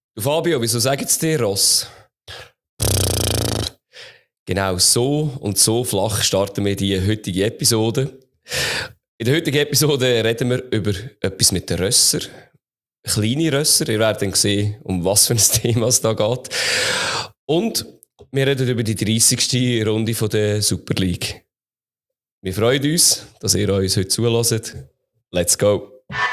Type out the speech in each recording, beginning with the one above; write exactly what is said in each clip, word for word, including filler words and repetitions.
Du Fabio, wieso sagen es dir Ross? Genau so und so flach starten wir die heutige Episode. In der heutigen Episode reden wir über etwas mit den Rösser. Kleine Rösser, ihr werdet dann sehen, um was für ein Thema es da geht. Und wir reden über die dreißigste Runde von der Super League. Wir freuen uns, dass ihr uns heute zuhört. Let's go!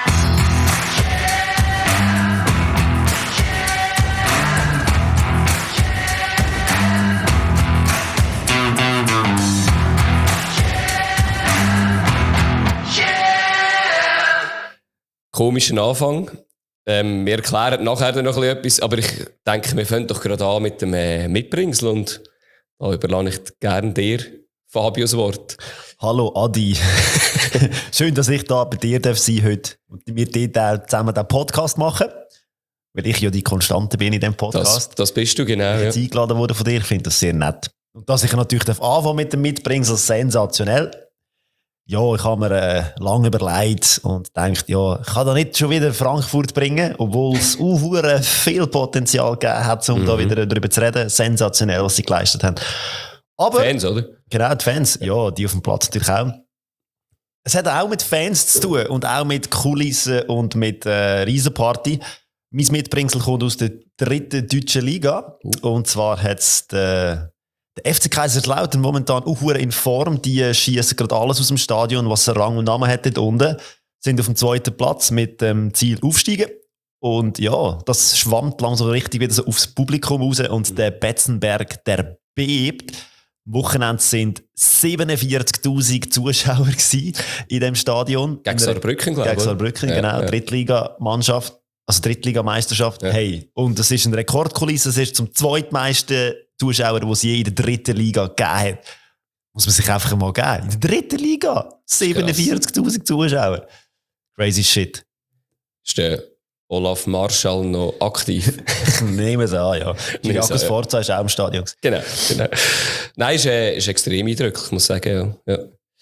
Komischen Anfang. Ähm, wir erklären nachher dann noch etwas, aber ich denke, wir fangen doch gerade an mit dem äh, Mitbringsel und da überlasse ich gerne dir, Fabios Wort. Hallo Adi. Schön, dass ich da bei dir darf sein heute und wir dort zusammen den Podcast machen, weil ich ja die Konstante bin in diesem Podcast. Das, das bist du, genau. Ich bin ja. eingeladen worden von dir, ich finde das sehr nett. Und dass ich natürlich darf anfangen mit dem Mitbringsel, sensationell. Ja, ich habe mir äh, lange überlegt und gedacht, ja, ich kann da nicht schon wieder Frankfurt bringen, obwohl es uh, viel Potenzial gegeben hat, um mhm. da wieder darüber zu reden. Sensationell, was sie geleistet haben. Aber, Fans, oder? Genau, die Fans. Ja, die auf dem Platz natürlich auch. Es hat auch mit Fans zu tun und auch mit Kulissen und mit äh, Riesenparty. Mein Mitbringsel kommt aus der dritten deutschen Liga. Uh. Und zwar hat es der F C Kaiserslautern momentan auch in Form. Die schießen gerade alles aus dem Stadion, was Rang und Namen hat dort unten. Sind auf dem zweiten Platz mit dem Ziel aufsteigen. Und ja, das schwammt langsam richtig wieder so aufs Publikum raus. Und der Betzenberg, der bebt. Am Wochenende sind siebenundvierzigtausend Zuschauer gewesen in diesem Stadion. Gegen Saarbrücken, glaube ich. Gegen Saarbrücken, ja, genau. Ja. Drittligamannschaft, also Drittligameisterschaft. Ja. Hey, und das ist eine Rekordkulisse. Es ist zum zweitmeisten Zuschauer, die es je in der dritten Liga gegeben hat. Muss man sich einfach mal geben. In der dritten Liga siebenundvierzigtausend Zuschauer. Crazy shit. Ist der Olaf Marschall noch aktiv? Ich nehme es an, ja. Giriakos ja. Forza ist auch im Stadion. Genau, genau. Nein, ist, äh, ist extrem eindrücklich, ich muss sagen. Ja.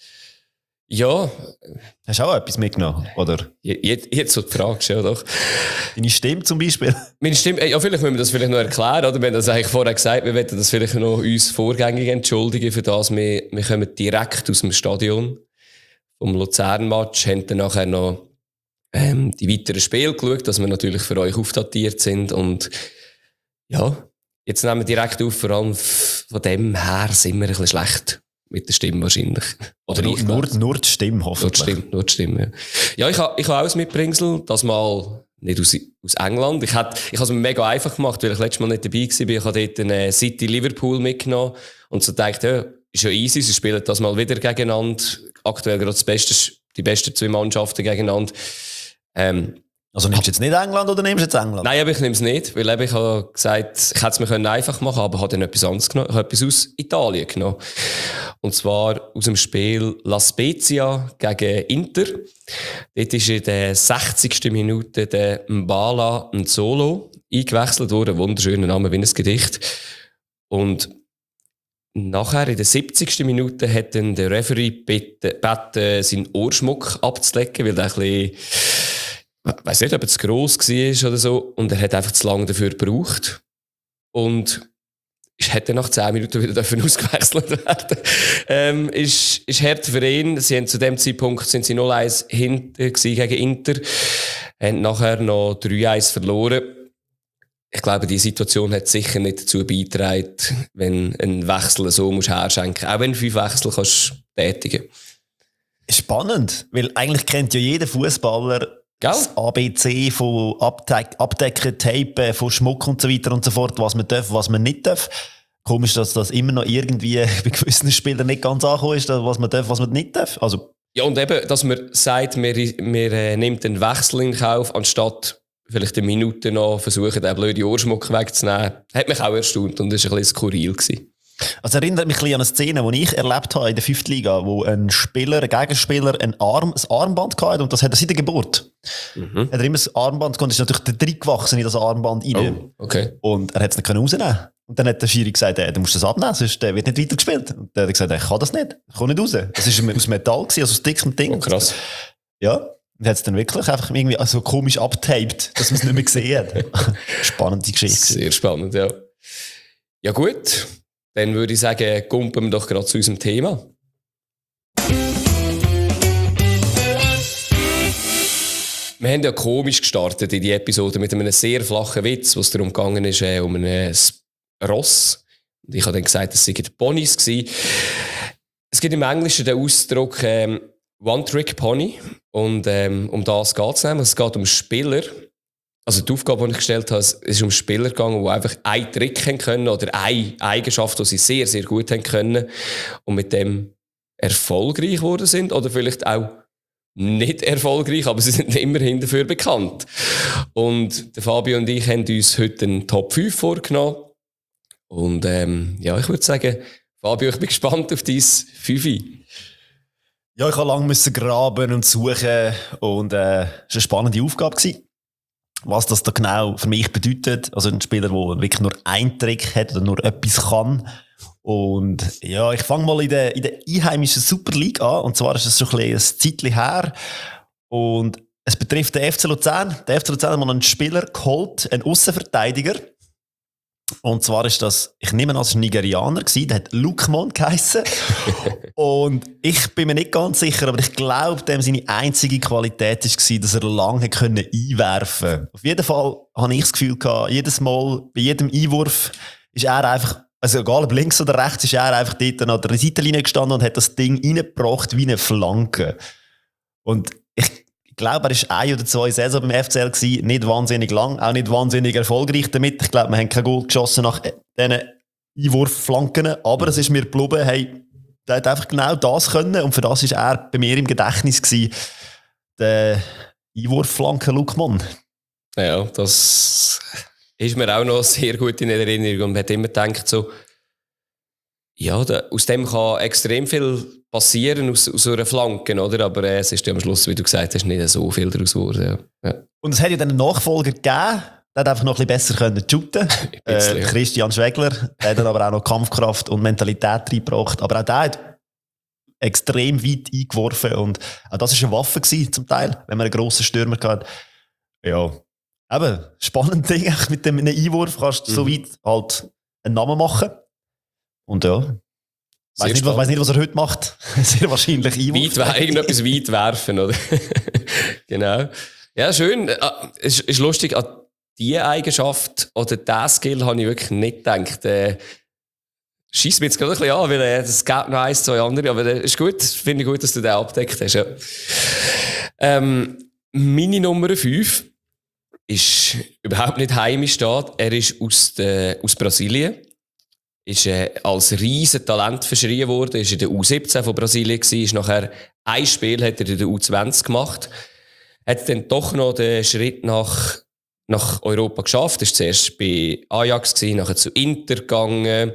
Ja. Hast du auch etwas mitgenommen, oder? Jetzt, jetzt so die Frage, ja doch. Deine Stimme zum Beispiel? Meine Stimme, ja, vielleicht müssen wir das vielleicht noch erklären, oder? Wir haben das eigentlich vorher gesagt, wir wollten das vielleicht noch uns vorgängig entschuldigen für das. Wir, wir kommen direkt aus dem Stadion vom Luzern-Match, haben dann nachher noch ähm, die weiteren Spiele geschaut, dass wir natürlich für euch aufdatiert sind und ja, jetzt nehmen wir direkt auf, vor allem von dem her sind wir ein bisschen schlecht. Mit der Stimme wahrscheinlich. Oder nur, ich nur, nur die Stimme, hoffentlich. Nur die Stimme, nur die Stimme, ja. Ja, ich habe ich ha auch ein Mitbringsel, das mal nicht aus, aus England. Ich habe ich es mir mega einfach gemacht, weil ich letztes Mal nicht dabei war. Ich habe dort eine City Liverpool mitgenommen und so gedacht, ja, ist ja easy, sie spielen das mal wieder gegeneinander. Aktuell gerade das Beste, die besten zwei Mannschaften gegeneinander. Ähm, Also nimmst du jetzt nicht England oder nimmst du jetzt England? Nein, aber ich nehme es nicht, weil ich habe gesagt, ich hätte es mir einfach machen können, aber habe dann etwas anderes genommen. Ich habe etwas aus Italien genommen. Und zwar aus dem Spiel La Spezia gegen Inter. Dort ist in der sechzigsten Minute der Mbala Nsolo eingewechselt worden. Wunderschöner Name wie ein Gedicht. Und nachher in der siebzigsten Minute hat dann der Referee gebeten, seinen Ohrschmuck abzulecken, weil der ein bisschen, ich weiss nicht, ob er zu gross war oder so. Und er hat einfach zu lange dafür gebraucht. Und ich hätte nach zehn Minuten wieder ausgewechselt werden. ähm, ist, ist hart für ihn. Sie haben zu dem Zeitpunkt sind sie null eins hinter gegen Inter. Haben nachher noch drei eins verloren. Ich glaube, die Situation hat sicher nicht dazu beigetragen, wenn ein Wechsel so musst herschenken. Auch wenn du fünf Wechsel kannst tätigen. Spannend, weil eigentlich kennt ja jeder Fußballer das A B C von Abdeck- Abdecken, Tapen, von Schmuck und so weiter und so fort, was man darf, was man nicht darf. Komisch, dass das immer noch irgendwie bei gewissen Spielern nicht ganz angekommen ist, was man darf, was man nicht darf. Also, ja, und eben, dass man sagt, man, man äh, nimmt einen Wechsel in Kauf, anstatt vielleicht eine Minute noch versuchen, den blöden Ohrschmuck wegzunehmen, hat mich auch erstaunt und das war ein bisschen skurril gewesen. Also erinnert mich ein bisschen an eine Szene, die ich erlebt habe in der fünften Liga, wo ein Spieler, ein Gegenspieler ein, Arm, ein Armband hatte und das hat er seit der Geburt. Mhm. Hat er immer das Armband gehabt und ist natürlich der Dritt gewachsen in das Armband rein. Oh, okay. Und er hat es nicht rausnehmen. Und dann hat der Schiri gesagt, hey, du musst das abnehmen, sonst wird nicht weitergespielt. Und der hat gesagt, ich kann das nicht, ich kann nicht raus. Das war aus Metall, also aus dickem Ding. Oh, krass. Ja, Und hat es dann wirklich einfach irgendwie so komisch abgetaped, dass man es nicht mehr gesehen hat. Spannende Geschichte. Sehr spannend, ja. Ja gut, dann würde ich sagen, kumpen wir doch gerade zu unserem Thema. Wir haben ja komisch gestartet in die Episode mit einem sehr flachen Witz, wo es darum gegangen ist, äh, um ein Ross. Und ich habe dann gesagt, es seien Ponys gewesen. Es gibt im Englischen den Ausdruck ähm, One-Trick-Pony. Und ähm, um das geht es nämlich. Es geht um Spieler. Also die Aufgabe, die ich gestellt habe, es ist um Spieler gegangen, die einfach einen Trick haben können oder eine Eigenschaft, die sie sehr, sehr gut haben können und mit dem erfolgreich geworden sind oder vielleicht auch nicht erfolgreich, aber sie sind immerhin dafür bekannt. Und der Fabio und ich haben uns heute einen Top fünf vorgenommen. Und ähm, ja, ich würde sagen, Fabio, ich bin gespannt auf dein Fünfi. Ja, ich habe lange müssen graben und suchen und äh, es war eine spannende Aufgabe gewesen. Was das da genau für mich bedeutet. Also ein Spieler, der wirklich nur einen Trick hat oder nur etwas kann. Und ja, ich fange mal in der, in der einheimischen Super League an. Und zwar ist es schon ein, ein Zeitchen her. Und es betrifft den F C Luzern. Der F C Luzern hat mal einen Spieler geholt, einen Aussenverteidiger. Und zwar ist das, ich nehme an, das war ein Nigerianer, der hat Lukman geheissen. Und ich bin mir nicht ganz sicher, aber ich glaube, dem seine einzige Qualität war, dass er lange einwerfen konnte. Auf jeden Fall habe ich das Gefühl gehabt, jedes Mal, bei jedem Einwurf ist er einfach, also egal ob links oder rechts, ist er einfach dort an der Seitenlinie gestanden und hat das Ding reingebracht wie eine Flanke. Und ich glaube, er war ein oder zwei Saison beim F C L gewesen, nicht wahnsinnig lang, auch nicht wahnsinnig erfolgreich damit. Ich glaube, wir haben kein Goal geschossen nach diesen Einwurfflanken, aber es ist mir geblieben, hey, der hat einfach genau das können und für das war er bei mir im Gedächtnis gewesen, der Einwurfflanken Lukman. Ja, das ist mir auch noch sehr gut in Erinnerung und man hat immer gedacht so, ja, da, aus dem kann extrem viel passieren, aus, aus einer Flanke, oder? Aber äh, es ist ja am Schluss, wie du gesagt hast, nicht so viel daraus geworden. Ja. Ja. Und es hat ja dann einen Nachfolger gegeben, der hat einfach noch ein bisschen besser können shooten. äh, Christian Schwegler, der hat dann aber auch noch Kampfkraft und Mentalität reingebracht. Aber auch der hat extrem weit eingeworfen und auch das war eine Waffe gewesen, zum Teil, wenn man einen grossen Stürmer hatte. Ja, eben, spannend Ding, mit dem Einwurf kannst du mhm. so weit halt einen Namen machen. Und ja, ich weiß nicht, weiss nicht, was er heute macht. Sehr wahrscheinlich Einwurf. Weit, irgendetwas weit werfen, oder? Genau. Ja, schön. Es ist lustig, an diese Eigenschaft oder diesen Skill habe ich wirklich nicht gedacht. Äh, Schießt mir jetzt gerade ein bisschen an, weil äh, es gibt noch eins, zwei andere, aber es äh, ist gut. Finde ich gut, dass du den abgedeckt hast. Ja. Ähm, meine Nummer fünf ist überhaupt nicht heimisch da. Er ist aus, de, aus Brasilien. Ist äh, als riesen Talent verschrien worden, ist in der U siebzehn von Brasilien gewesen, ist nachher ein Spiel hat er in der U zwanzig gemacht, hat dann doch noch den Schritt nach, nach Europa geschafft, ist zuerst bei Ajax gewesen, nachher zu Inter gegangen,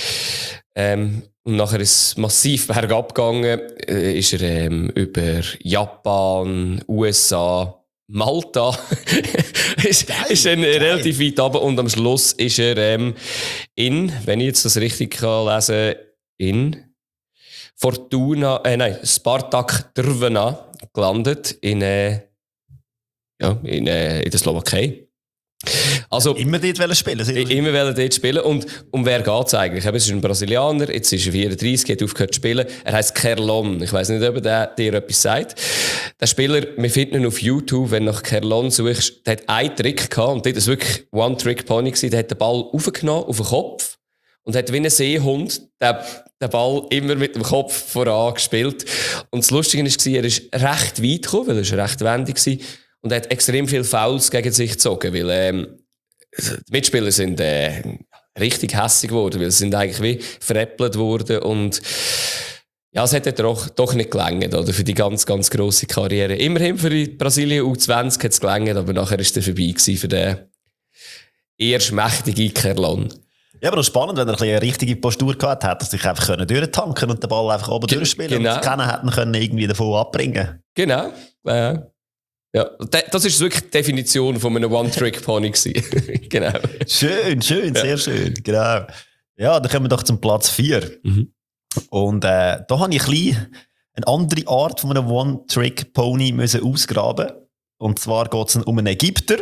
ähm, und nachher ist es massiv bergab gegangen, äh, ist er ähm, über Japan, U S A, Malta ist, geil, ist dann geil. Relativ weit runter und am Schluss ist er ähm, in, wenn ich jetzt das richtig kann lesen, in Fortuna, äh, nein, Spartak Trnava gelandet in, äh, ja, in, äh, in der Slowakei. Also, immer dort spielen Immer wollen dort spielen. Und um wer geht es eigentlich? Es ist ein Brasilianer, jetzt ist er vierunddreißig, hat aufgehört zu spielen. Er heisst Kerlon. Ich weiss nicht, ob er dir etwas sagt. Der Spieler, wir finden ihn auf YouTube, wenn du nach Kerlon suchst, der hat einen Trick gehabt und dort war wirklich One-Trick-Pony gewesen. Der hat den Ball aufgenommen auf den Kopf und hat wie ein Seehund den, den Ball immer mit dem Kopf voran gespielt. Und das Lustige war, er ist recht weit gekommen, weil er recht wendig war. Und er hat extrem viele Fouls gegen sich gezogen, weil ähm, die Mitspieler sind äh, richtig hässig geworden, weil sie sind eigentlich wie veräppelt worden und ja, es hat dann doch, doch nicht gelangt, oder, für die ganz, ganz grosse Karriere. Immerhin für die Brasilien U zwanzig hat es gelangt, aber nachher war es vorbei gewesen für den eher schmächtigen Kerlon. Ja, aber auch spannend, wenn er eine richtige Postur gehabt hat, dass er sich einfach durchtanken können und den Ball einfach oben Ge- durchspielen genau. Und keiner hätten können irgendwie davon abbringen. Genau, äh. Ja, das ist wirklich die Definition von einem One-Trick-Pony. Genau. Schön, schön, sehr ja. schön. Genau. Ja, dann kommen wir doch zum Platz vier. Mhm. Und äh, da habe ich ein bisschen eine andere Art von einem One-Trick-Pony müssen ausgraben. Und zwar geht es um einen Ägypter.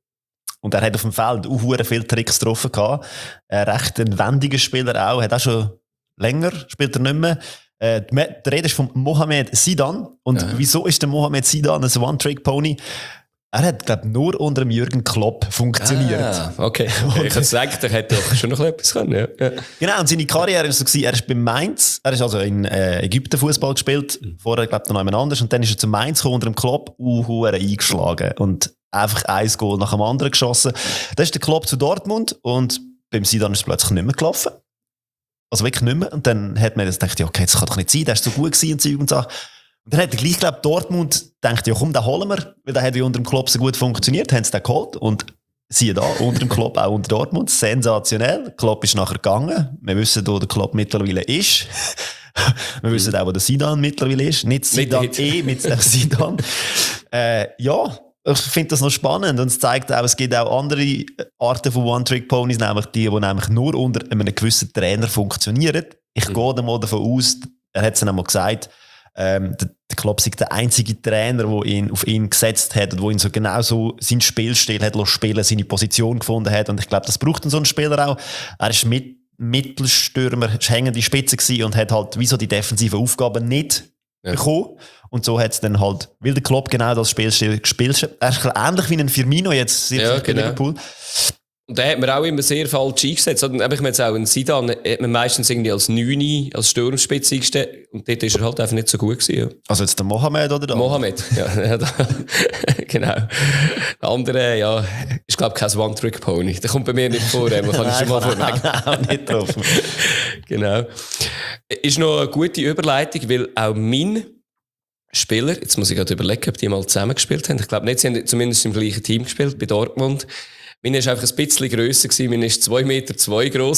Und er hat auf dem Feld auch viele Tricks getroffen gehabt. Ein recht ein wendiger Spieler auch, hat auch schon länger, spielt er nicht mehr. Äh, die Rede ist von Mohamed Zidane. Und ja. Wieso ist der Mohamed Zidane ein One-Trick-Pony? Er hat, glaube ich, nur unter dem Jürgen Klopp funktioniert. Ah, okay. Ich hätte gesagt, er hätte doch schon noch etwas können. Ja. Ja. Genau, und seine Karriere war so, er ist bei Mainz, er ist also in äh, Ägypten Fußball gespielt, mhm. vorher, glaube ich, noch jemand anders, und dann ist er zu Mainz gekommen, unter dem Klopp, uh, eingeschlagen und einfach ein Goal nach dem anderen geschossen. Dann ist der Klopp zu Dortmund und beim Zidane ist es plötzlich nicht mehr gelaufen. Also wirklich nicht mehr. Und dann hat man gedacht, ja, okay, das kann doch nicht sein, der ist so gut gewesen und Zeug und Sachen. Und dann hat er gleich, glaube ich, Dortmund gedacht, ja komm, den holen wir, weil der hat ja unter dem Klopp so gut funktioniert, haben sie den geholt und siehe da, unter dem Klopp auch unter Dortmund, sensationell. Klopp ist nachher gegangen, wir wissen, wo der Klopp mittlerweile ist. Wir wissen auch, wo der Zidane mittlerweile ist, nicht Zidane eh, mit Zidane. äh, ja, ich finde das noch spannend und es zeigt auch, es gibt auch andere Arten von One-Trick-Ponys, nämlich die, die nämlich nur unter einem gewissen Trainer funktionieren. Ich mhm. gehe mal davon aus, er hat es dann einmal gesagt, Ähm, der, der Klopp ist der einzige Trainer, der ihn auf ihn gesetzt hat und wo ihn so genau so sein Spielstil hat spielen, seine Position gefunden hat. Und ich glaube, das braucht so einen Spieler auch. Er ist mit, Mittelstürmer, ist hängende Spitze gewesen und hat halt wie so die defensiven Aufgaben nicht ja. bekommen. Und so hat es dann halt, weil der Klopp genau das Spielstil gespielt hat. Er ist ähnlich wie ein Firmino jetzt ja, bei genau. Liverpool. Und da hat man auch immer sehr falsch eingesetzt. Und ich meine jetzt auch einen Zidane hat man meistens irgendwie als Neuni, als Sturmspitze eingestellt. Und dort ist er halt einfach nicht so gut gewesen. Ja. Also jetzt der Mohamed oder der Mohamed, ja. Genau. Der andere, ja, ist glaube ich kein One-Trick-Pony. Der kommt bei mir nicht vor, man kann ich schon mal vorweg. Auch nicht drauf. Genau. Ist noch eine gute Überleitung, weil auch mein Spieler, jetzt muss ich gerade überlegen, ob die mal zusammen gespielt haben. Ich glaube nicht, sie haben zumindest im gleichen Team gespielt, bei Dortmund. Meine war einfach ein bisschen grösser, meine war zwei Meter zwei gross.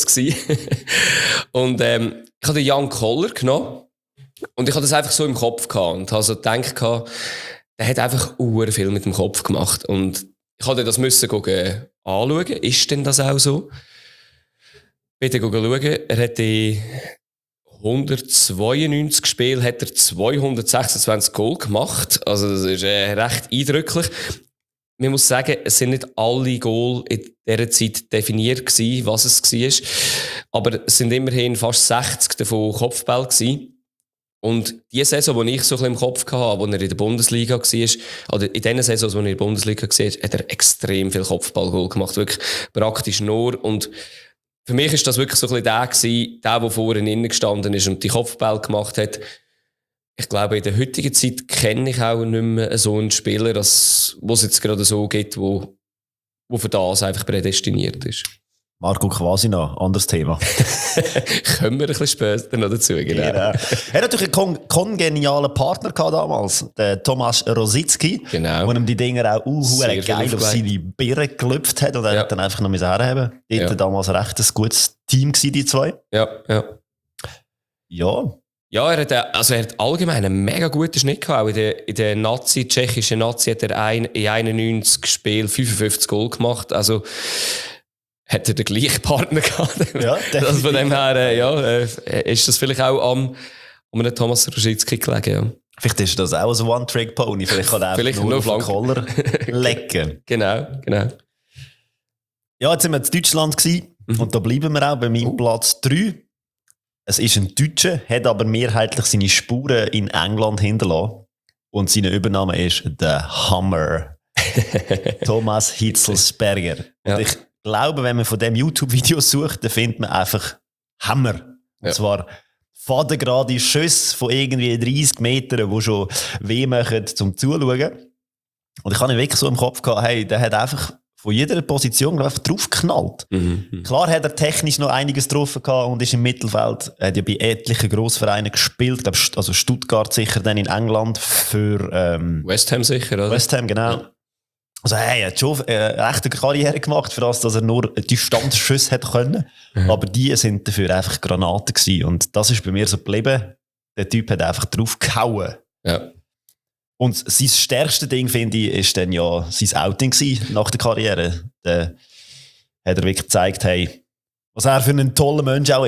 Und ähm, ich habe den Jan Koller genommen und ich hatte das einfach so im Kopf gehabt und habe so gedacht, der hat einfach sehr viel mit dem Kopf gemacht. Und ich musste das müssen gucken, anschauen. Ist denn das auch so? Bitte schauen. Er hat in hundertzweiundneunzig Spielen hat er zweihundertsechsundzwanzig Goal gemacht. Also das ist äh, recht eindrücklich. Man muss sagen, es sind nicht alle Goal in dieser Zeit definiert gewesen, was es war. Aber es sind immerhin fast sechzig davon Kopfball gewesen. Und die Saison, die ich so ein bisschen im Kopf hatte, als er in der Bundesliga war, oder in den Saisons, wo er in der Bundesliga war, hat er extrem viel Kopfballgoal gemacht. Wirklich praktisch nur. Und für mich war das wirklich so ein bisschen der gewesen, der, der vorne innen gestanden ist und die Kopfball gemacht hat. Ich glaube, in der heutigen Zeit kenne ich auch nicht mehr so einen Spieler, dass, wo es jetzt gerade so gibt, wo, wo für das einfach prädestiniert ist. Marco Kwasina, anderes Thema. Kommen wir ein bisschen später noch dazu, genau. genau. Er hat natürlich einen kon- kongenialen Partner gehabt damals, den Thomas Rositzky, genau. der ihm die Dinger auch uh, geil auf seine Birne gelüpft hat und er ja. hat dann einfach noch herhaben. Die ja. hatten damals recht ein gutes Team gewesen, die zwei. Ja, ja. Ja. Ja, er hat, also er hat allgemein einen mega guten Schnitt gehabt. Auch in der, in der Nazi, tschechischen Nazi hat er ein, in einundneunzig Spielen fünfundfünfzig Goal gemacht. Also hat er den gleichen Partner gehabt. Ja, also von dem her, äh, ja, äh, ist das vielleicht auch am, am einem Thomas Rositzky gelegen. Ja. Vielleicht ist das auch ein One-Trick-Pony. Vielleicht kann er einfach nur, nur auf den Koller lecken. Genau, genau. Ja, jetzt sind wir in Deutschland gewesen, mhm. und da bleiben wir auch bei meinem oh. Platz drei. Es ist ein Deutscher, hat aber mehrheitlich seine Spuren in England hinterlassen. Und seine Übernahme ist The Hammer. Thomas Hitzelsperger. Ja. Und ich glaube, wenn man von dem YouTube-Video sucht, dann findet man einfach Hammer. Und ja. zwar fadengerade Schüsse von irgendwie dreißig Metern, die schon weh machen zum Zuschauen. Und ich habe ihn wirklich so im Kopf gehabt, hey, der hat einfach von jeder Position einfach draufgeknallt. Mhm. Klar hat er technisch noch einiges drauf gehabt und ist im Mittelfeld. Er hat ja bei etlichen Grossvereinen gespielt, glaube also Stuttgart sicher, dann in England für ähm, West Ham sicher, oder? West Ham, genau. Ja. Also hey, er hat schon eine rechte Karriere gemacht, für das, dass er nur Distanzschüsse hätte können. Mhm. Aber die sind dafür einfach Granaten gewesen. Und das ist bei mir so geblieben. Der Typ hat einfach drauf gehauen. Ja. Und sein stärkstes Ding, finde ich, ist dann ja sein Outing gewesen nach der Karriere. Da hat er wirklich gezeigt, hey, was er für ein toller Mensch auch ist.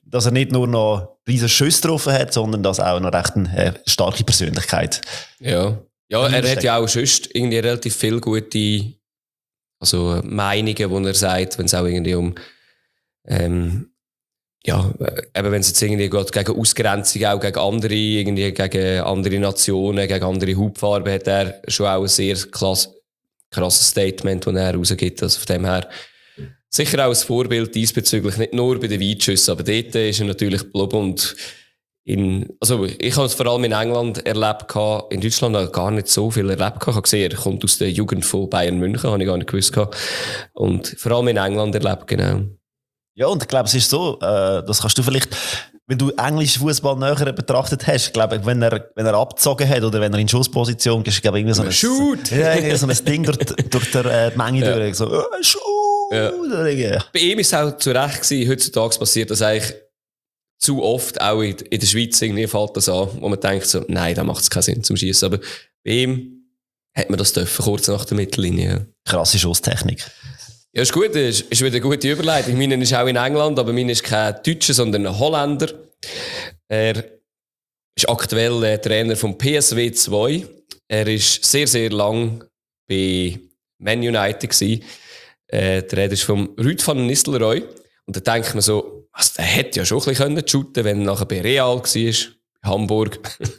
dass er nicht nur noch riesen Schüsse getroffen hat, sondern dass auch noch recht eine äh, starke Persönlichkeit. Ja, ja er hat ja auch sonst irgendwie relativ viele gute also Meinungen, die er sagt, wenn es auch irgendwie um ähm, ja, eben wenn es jetzt irgendwie geht gegen Ausgrenzung, auch gegen andere, irgendwie gegen andere Nationen, gegen andere Hautfarben, hat er schon auch ein sehr klass, krasses Statement, das er rausgibt. Also von dem her sicher auch ein Vorbild diesbezüglich, nicht nur bei den Weitschüssen, aber dort ist er natürlich blub und in, also ich habe es vor allem in England erlebt, in Deutschland habe ich gar nicht so viel erlebt. Ich habe gesehen, er kommt aus der Jugend von Bayern München, habe ich gar nicht gewusst. Und vor allem in England erlebt, genau. Ja, und ich glaube, es ist so, äh, das kannst du vielleicht, wenn du englischen Fußball näher betrachtet hast, ich glaube, wenn er, wenn er abgezogen hat oder wenn er in Schussposition ist, glaube ich, irgendwie so ein, Shoot! Ja, irgendwie so ein Ding durch, durch die äh, Menge ja. durch, so, oh, Shoot! Ja. Bei ihm ist es auch zu Recht gewesen, heutzutage passiert das eigentlich zu oft, auch in, in der Schweiz irgendwie fällt das an, wo man denkt so, nein, da macht es keinen Sinn zum Schießen. Aber bei ihm hat man das dürfen, kurz nach der Mittellinie. Krasse Schusstechnik. Ja, ist gut, ist, ist wieder eine gute Überleitung. Meine ist auch in England, aber meine ist kein Deutscher, sondern ein Holländer. Er ist aktuell äh, Trainer vom P S V zwei. Er ist sehr, sehr lang bei Man United gewesen. Äh, der Rede ist vom Ruud van Nistelrooy. Und da denkt man so, also, der hätte ja schon ein bisschen shooten können, wenn er nachher bei Real war. Hamburg.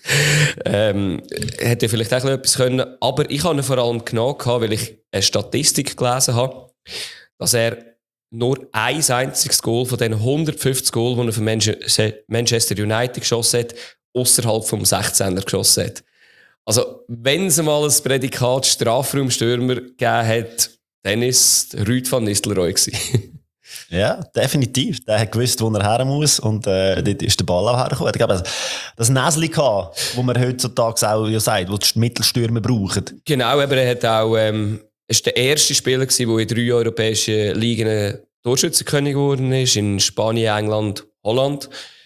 ähm, hätte vielleicht auch etwas können. Aber ich habe ihn vor allem genommen, weil ich eine Statistik gelesen habe, dass er nur ein einziges Goal von den hundertfünfzig Goal, die er für Manchester United geschossen hat, außerhalb vom sechzehner geschossen hat. Also, wenn es mal ein Prädikat Strafraumstürmer gegeben hat, dann war es Ruud van Nistelrooy. Ja, definitiv. Der hat gewusst, wo er her muss und äh, dort ist der Ball auch hergekommen. Ich glaube, das Näschen gehabt, das man heutzutage auch ja sagt, wo die Mittelstürmer brauchen. Genau, aber er hat auch, ähm, er war der erste Spieler, der in drei europäischen Ligen Torschützenkönig geworden ist, in Spanien, England, Holland.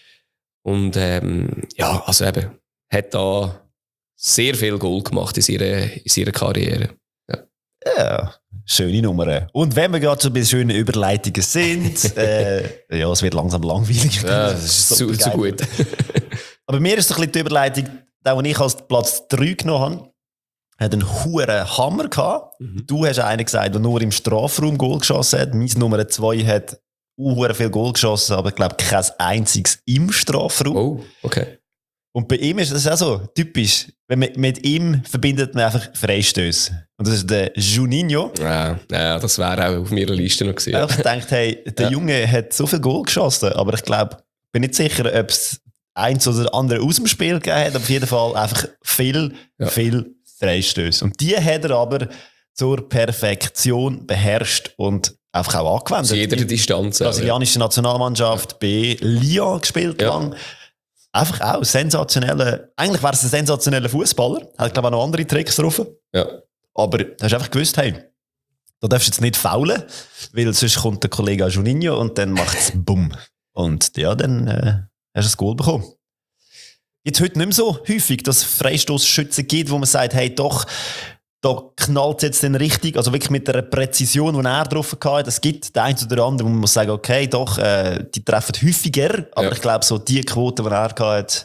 Und ähm, ja, also eben, hat da sehr viel Goal gemacht in seiner, in seiner Karriere. Ja. Ja, schöne Nummer. Und wenn wir gerade so bei schönen Überleitungen sind, äh, ja, es wird langsam langweilig. Ja, das ist zu, zu gut. Aber mir ist so ein bisschen die Überleitung, der, den ich als Platz drei genommen habe, hat einen hohen Hammer gehabt. Mhm. Du hast einen gesagt, der nur im Strafraum Goal geschossen hat. Mein Nummer zwei hat auch viel Goal geschossen, aber ich glaube kein einziges im Strafraum. Oh, okay. Und bei ihm ist das auch so typisch. Wenn man, mit ihm verbindet man einfach Freistöße. Und das ist der Juninho. Ja, ja, das wäre auch auf meiner Liste noch gewesen. Ich dachte, hey, der ja. Junge hat so viel Goal geschossen, aber ich glaube, bin nicht sicher, ob es eins oder andere aus dem Spiel gegeben hat, aber auf jeden Fall einfach viel, ja. viel Freistöße. Und die hat er aber zur Perfektion beherrscht und einfach auch angewendet. Zu jeder Distanz. Brasilianische Nationalmannschaft ja. bei Lyon gespielt ja. lang. Einfach auch sensationelle, eigentlich wäre es ein sensationeller Fußballer. Hat, glaube ich, auch noch andere Tricks drauf. Ja. Aber du hast einfach gewusst, hey, da darfst du jetzt nicht faulen, weil sonst kommt der Kollege Juninho und dann macht es bumm. Und ja, dann äh, hast du das Goal bekommen. Jetzt heute nicht mehr so häufig, dass es Freistoßschützen gibt, wo man sagt, hey, doch, da knallt es jetzt dann richtig, also wirklich mit der Präzision, die er drauf hatte. Es gibt den einen oder anderen, wo man muss sagen, okay, doch, äh, die treffen häufiger, aber ja. ich glaube, so die Quote, die er hatte,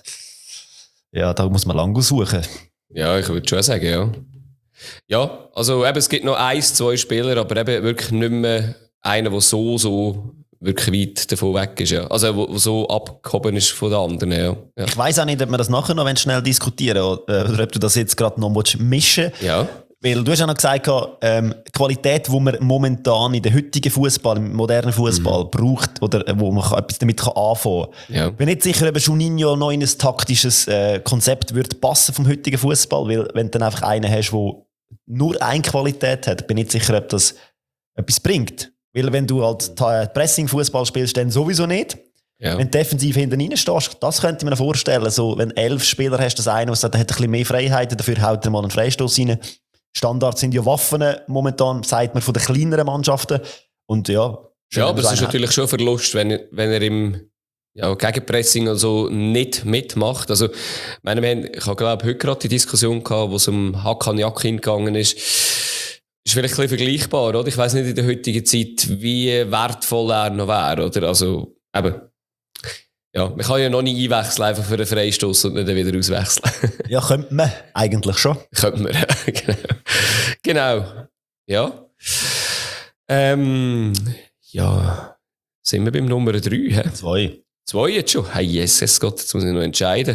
ja, da muss man lange suchen. Ja, ich würde schon sagen, ja. Ja, also eben, es gibt noch ein, zwei Spieler, aber eben wirklich nicht mehr einer, der so, so wirklich weit davon weg ist, ja. Also, wo, wo so abgehoben ist von den anderen, ja. ja. Ich weiss auch nicht, ob wir das nachher noch schnell diskutieren oder, oder ob du das jetzt gerade noch mischen willst. Ja. Weil du hast ja noch gesagt, ähm, die Qualität, die man momentan in den heutigen Fußball, im modernen Fußball mhm. braucht, oder wo man etwas damit kann anfangen kann. Ja. Ich bin nicht sicher, ob Juninho noch in ein taktisches äh, Konzept würde passen vom heutigen Fußball, weil wenn du dann einfach einen hast, der nur eine Qualität hat, bin ich nicht sicher, ob das etwas bringt. Weil wenn du halt Pressing-Fußball spielst, dann sowieso nicht. Ja. Wenn du defensiv hinten rein stehst, das könnte man mir vorstellen. So, wenn elf Spieler hast, das eine, der hat ein bisschen mehr Freiheiten, dafür haut er mal einen Freistoß rein. Standards sind ja Waffen momentan, sagt man, von den kleineren Mannschaften. Und ja, ja, aber es ist natürlich schon ein Verlust, wenn, wenn er im ja, Gegenpressing oder so nicht mitmacht. Also, ich meine, wir haben, ich habe glaube heute gerade die Diskussion gehabt, wo es um Hakan Yakin gegangen ist. Ist vielleicht ein bisschen vergleichbar, oder? Ich weiss nicht in der heutigen Zeit, wie wertvoll er noch wäre, oder? Also, eben. Ja, man kann ja noch nicht einwechseln, einfach für einen Freistoß und nicht wieder auswechseln. Ja, könnte man eigentlich schon. Könnte man, genau. Genau, ja. Ähm, ja, sind wir beim Nummer drei? He? Zwei. Zwei jetzt schon? Hey, Jesus Gott, jetzt muss ich noch entscheiden.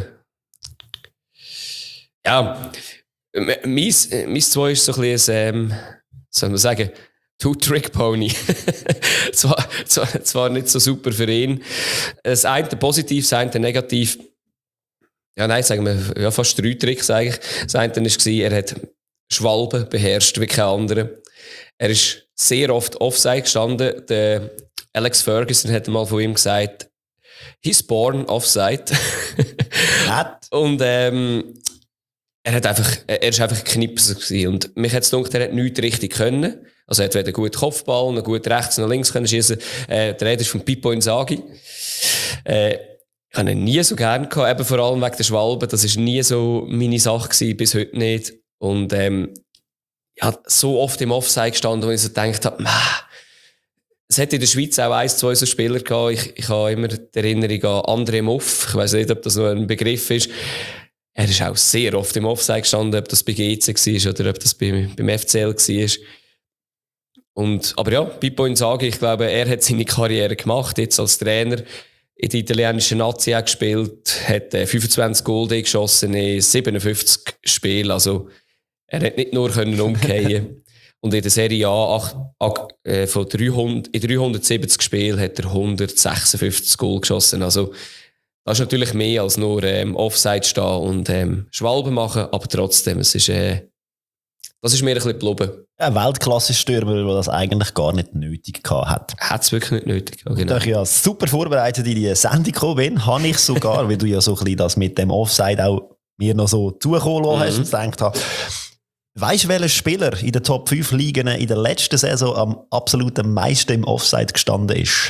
Ja, mein, mein zwei ist so ein bisschen, ähm, soll man sagen, Two-Trick-Pony. zwar, zwar, zwar nicht so super für ihn. Das eine positiv, das eine negativ. Ja, nein, sagen wir, ja, fast drei Tricks eigentlich. Das eine war, er hat Schwalben beherrscht wie kein anderer. Er ist sehr oft Offside gestanden. Der Alex Ferguson hat mal von ihm gesagt, he's born Offside. Und ähm, er hat einfach, er ist einfach ein Knipser gewesen. Und mich hat es gedacht, er hat nichts richtig können. Also er hat weder gut Kopfball, noch gut rechts, noch links können schießen. Äh, der Rede ist von Pippo Inzaghi. Äh, ich habe ihn nie so gern gehabt, eben vor allem wegen der Schwalben. Das war nie so meine Sache gewesen, bis heute nicht. Und ähm, ich habe so oft im Offside gestanden, wo ich so gedacht habe, es hat in der Schweiz auch ein, zwei so Spieler gehabt. Ich, ich habe immer die Erinnerung an André Muff. Ich weiss nicht, ob das noch ein Begriff ist. Er ist auch sehr oft im Offside gestanden, ob das bei G C war oder ob das beim, beim F C L war. Und, aber ja, Pippo Inzaghi, ich glaube, er hat seine Karriere gemacht, jetzt als Trainer in der italienischen Nazi auch gespielt, hat fünfundzwanzig Goal geschossen in siebenundfünfzig Spielen. Also er hat nicht nur können umkehren. Und in der Serie A ach, ach, äh, von dreihundert, in dreihundertsiebzig Spielen hat er hundertsechsundfünfzig Goal geschossen. Also das ist natürlich mehr als nur ähm, Offside stehen und ähm, Schwalben machen, aber trotzdem, es ist, äh, das ist mir ein bisschen geblieben. Ein Weltklasse-Stürmer, der das eigentlich gar nicht nötig gehabt hat. Hat es wirklich nicht nötig. Ja, genau. Da ich ja super vorbereitet in die Sendung gekommen bin, habe ich sogar, weil du ja so ein bisschen das mit dem Offside auch mir noch so zukommen lassen hast, mhm. und gedacht habe, weisst du, welcher Spieler in den Top fünf Ligen in der letzten Saison am absolut meisten im Offside gestanden ist?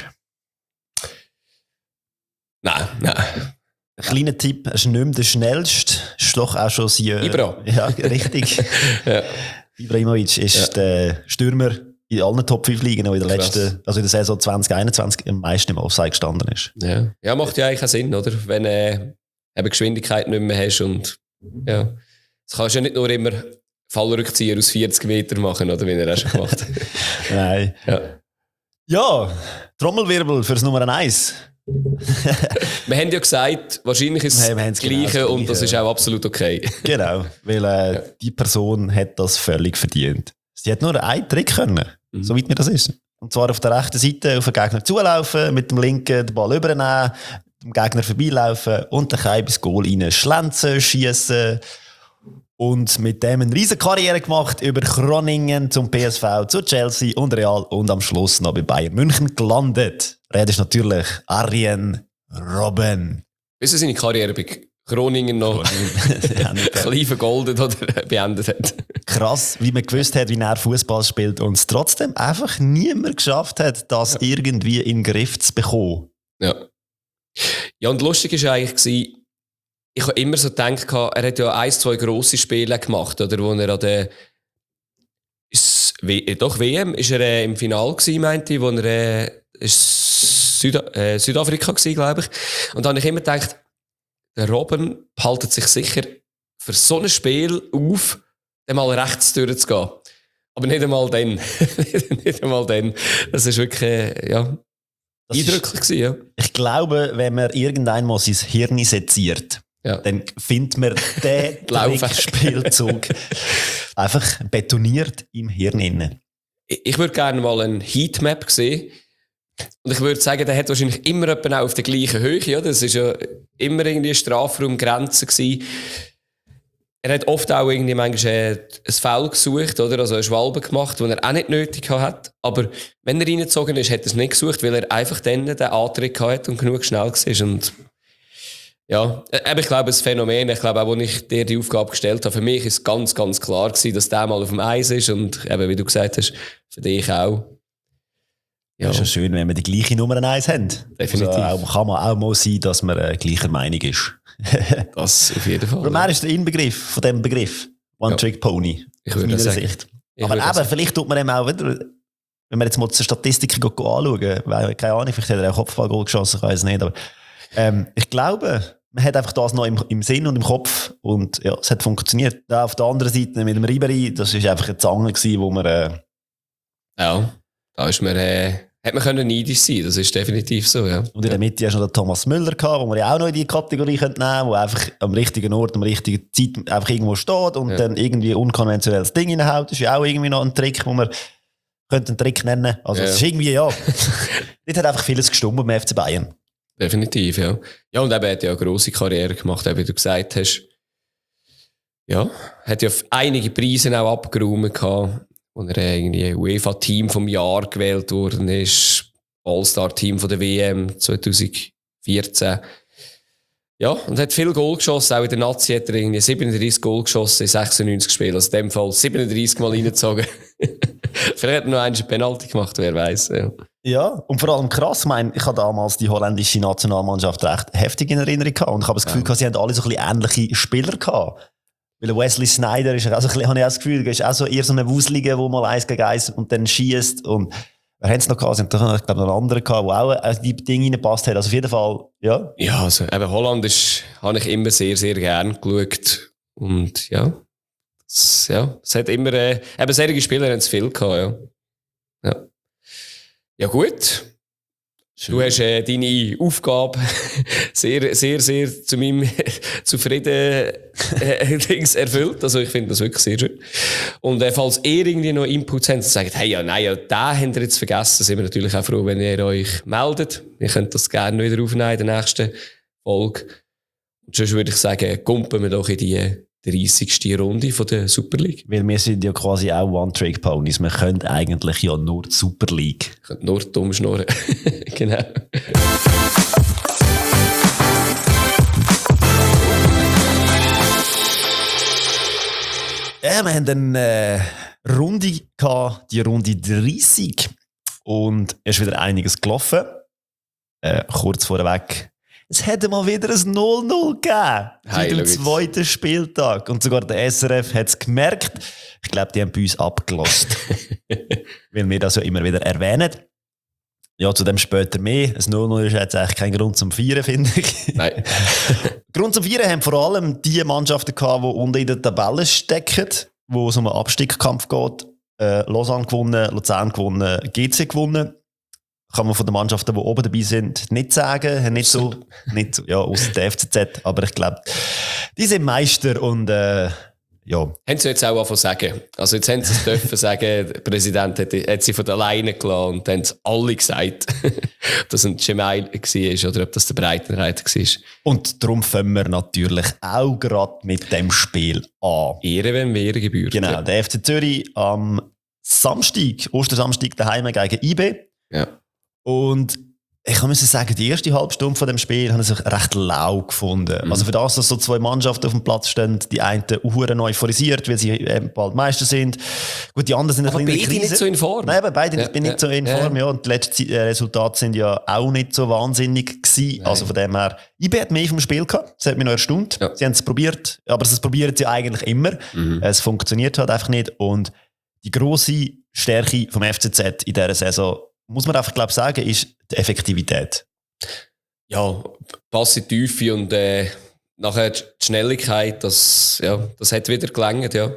Nein, nein. Ein kleiner Tipp, er ist nicht mehr der schnellste, ist doch auch schon sein... Ibra. Ja, richtig. Ja. Ibrahimovic ist ja. der Stürmer in allen Top fünf Ligen, der in der letzten, also in der Saison zwanzig einundzwanzig am meisten im Offside gestanden ist. Ja, ja, macht ja eigentlich auch Sinn, oder? Wenn du äh, eben Geschwindigkeit nicht mehr hast und ja, das kannst du ja nicht nur immer Fallrückzieher aus vierzig Meter machen, oder wie er auch schon gemacht hat. Nein. Ja. Ja, Trommelwirbel fürs Nummer eins. Wir haben ja gesagt, wahrscheinlich ist es hey, das Gleiche genau und das ist auch absolut okay. Genau, weil äh, ja. die Person hat das völlig verdient. Sie hat nur einen Trick können, mhm. soweit mir das ist. Und zwar auf der rechten Seite auf den Gegner zulaufen, mit dem linken den Ball übernehmen, dem Gegner vorbeilaufen und den Keim ins Goal rein schlenzen, schiessen. Und mit dem eine riesige Karriere gemacht, über Groningen zum P S V, zu Chelsea und Real und am Schluss noch bei Bayern München gelandet. Rede ist natürlich Arjen Robben. Bis er seine Karriere bei Groningen noch klein vergoldet oder beendet hat. Krass, wie man gewusst hat, wie er Fußball spielt und es trotzdem einfach niemand geschafft hat, das ja. irgendwie in den Griff zu bekommen. Ja. Ja, und lustig war eigentlich, ich habe immer so gedacht, er hat ja ein, zwei grosse Spiele gemacht, oder, wo er an der ist, doch W M ist er äh, im Finale gewesen, meinte ich, wo er äh, ist Süda, äh, Südafrika gewesen, glaube ich. Und da habe ich immer gedacht, der Robben behaltet sich sicher für so ein Spiel auf, einmal rechts durchzugehen. Aber nicht einmal dann. nicht einmal dann. Das ist wirklich, äh, ja, das eindrücklich ist, gewesen, ja. Ich glaube, wenn man irgendwann mal sein Hirn seziert, ja. dann findet man den Spielzug einfach betoniert im Hirn inne. Ich würde gerne mal eine Heatmap sehen. Und ich würde sagen, der hat wahrscheinlich immer auch auf der gleichen Höhe. Ja? Das war ja immer irgendwie eine Strafraumgrenze gewesen. Er hat oft auch irgendwie manchmal ein Foul gesucht, oder? Also eine Schwalbe gemacht, die er auch nicht nötig hat. Aber wenn er reingezogen ist, hat er es nicht gesucht, weil er einfach dann den Antritt hatte und genug schnell war. Und ja, aber ich glaube, es ist ein Phänomen. Ich glaube auch, als ich dir die Aufgabe gestellt habe, für mich ist es ganz, ganz klar gewesen, dass der mal auf dem Eis ist. Und eben, wie du gesagt hast, für dich auch. Ja, ist ja schön, wenn wir die gleiche Nummer eins haben. Definitiv. Also auch, kann man auch mal sein, dass man äh, gleicher Meinung ist. Das auf jeden Fall. Aber mehr ist der Inbegriff von diesem Begriff. One-Trick-Pony. Ich würde das sagen. Sicht. Aber eben, sagen. Vielleicht tut man eben auch wieder, wenn wir jetzt mal die Statistiken anschauen, weil, keine Ahnung, vielleicht hat er auch Kopfballgoal geschossen, ich weiß nicht, aber Ähm, ich glaube, man hat einfach das noch im, im Sinn und im Kopf und ja, es hat funktioniert. Ja, auf der anderen Seite mit dem Ribery, das war einfach eine Zange gewesen, wo man... Äh, ja, da ist man, äh, hat man können neidisch sein, das ist definitiv so, ja. Und in der Mitte hast du noch den Thomas Müller gehabt, wo man ja auch noch in die Kategorie nehmen könnte, der einfach am richtigen Ort, am richtigen Zeit einfach irgendwo steht und ja. dann irgendwie ein unkonventionelles Ding reinhaut. Das ist ja auch irgendwie noch ein Trick, wo man könnte einen Trick nennen. Also es ja. ist irgendwie, ja, dort hat einfach vieles gestummt beim F C Bayern. Definitiv, ja. Ja, und eben hat ja eine grosse Karriere gemacht, wie du gesagt hast. Ja, hat ja einige Preise auch abgeräumt gehabt, wo er irgendwie UEFA-Team vom Jahr gewählt worden ist, All-Star-Team von der W M zwanzig vierzehn. Ja, und hat viel Goal geschossen, auch in der Nazi hat er irgendwie siebenunddreißig Goal geschossen in sechsundneunzig Spielen, also in dem Fall siebenunddreißig Mal reingezogen. Vielleicht hat er noch eine Penalty gemacht, wer weiß. Ja. Ja, und vor allem krass, ich meine, ich habe damals die holländische Nationalmannschaft recht heftig in Erinnerung gehabt und ich habe das Gefühl, ja. sie haben alle so ein bisschen ähnliche Spieler gehabt. Weil Wesley Sneijder ist auch so ein bisschen, habe ich auch das Gefühl, ist auch so eher so eine Wuslige, der mal eins gegen eins und dann schießt und wer haben es noch gehabt? Sie haben doch, ich glaube, noch einen anderen gehabt, der auch in die Dinge reingepasst hat. Also auf jeden Fall, ja. Ja, also eben Holland ist, habe ich immer sehr, sehr gern geschaut und ja, es, ja, es hat immer, äh, eben solche Spieler haben es viel gehabt, ja. Ja. Ja gut, schön. Du hast äh, deine Aufgabe sehr, sehr, sehr zu meinem zufrieden äh, Dings erfüllt. Also ich finde das wirklich sehr schön. Und äh, falls ihr irgendwie noch Inputs habt und sagt, hey, ja, nein, ja, den habt ihr jetzt vergessen, sind wir natürlich auch froh, wenn ihr euch meldet. Ihr könnt das gerne wieder aufnehmen in der nächsten Folge. Und sonst würde ich sagen, kumpen wir doch in die dreißigste Runde von der Super League. Weil wir sind ja quasi auch One-Trick-Ponys. Wir können eigentlich ja nur die Super League. Wir können nur dumm schnurren. Genau. Ja, wir haben eine äh, Runde gehabt, die Runde dreißig. Und es ist wieder einiges gelaufen. Äh, kurz vorweg. Es hätte mal wieder ein null null gegeben. Seit dem zweiten Spieltag. Und sogar der S R F hat es gemerkt. Ich glaube, die haben bei uns abgelost. Weil wir das ja immer wieder erwähnen. Ja, zu dem später mehr. Ein null null ist jetzt eigentlich kein Grund zum Feiern, finde ich. Nein. Grund zum Feiern haben vor allem die Mannschaften gehabt, die unten in der Tabelle stecken, wo es um einen Abstiegskampf geht. Äh, Lausanne gewonnen, Luzern gewonnen, G C gewonnen. Kann man von den Mannschaften, die oben dabei sind, nicht sagen. Haben nicht so, nicht so, ja, aus der F C Z. Aber ich glaube, die sind Meister und, äh, ja. Haben sie jetzt auch angefangen sagen. Also jetzt haben sie es dürfen sagen, der Präsident hat, hat sie von alleine gelassen und dann haben sie alle gesagt, ob das ein Gemail war oder ob das der Breitenreiter war. Und darum fangen wir natürlich auch gerade mit dem Spiel an. Ehre, wenn wir gebührt. Genau, ja. Der F C Zürich am Samstag, Ostersamstag daheim gegen I B. Ja. Und ich muss sagen, die erste halbe Stunde von dem Spiel habe ich recht lau gefunden. Mhm. Also für das, dass so zwei Mannschaften auf dem Platz stehen, die einen uhuere euphorisiert, weil sie bald Meister sind. Gut, die anderen sind ein bisschen in der Krise. Beide nicht so in Form. Nein, aber beide ja, bin ja, nicht so in Form. Ja. Ja. Und die letzten Resultate sind ja auch nicht so wahnsinnig gewesen. Nein. Also von dem her, I B hat mehr vom Spiel gehabt. Das hat mich noch erstaunt. Ja. Sie haben es probiert, aber sie probieren sie eigentlich immer. Mhm. Es funktioniert halt einfach nicht. Und die grosse Stärke vom F C Z in dieser Saison, muss man einfach glaub, sagen, ist die Effektivität. Ja, Pass in die Tiefe und äh, nachher die Schnelligkeit, das, ja, das hat wieder gelangt, ja.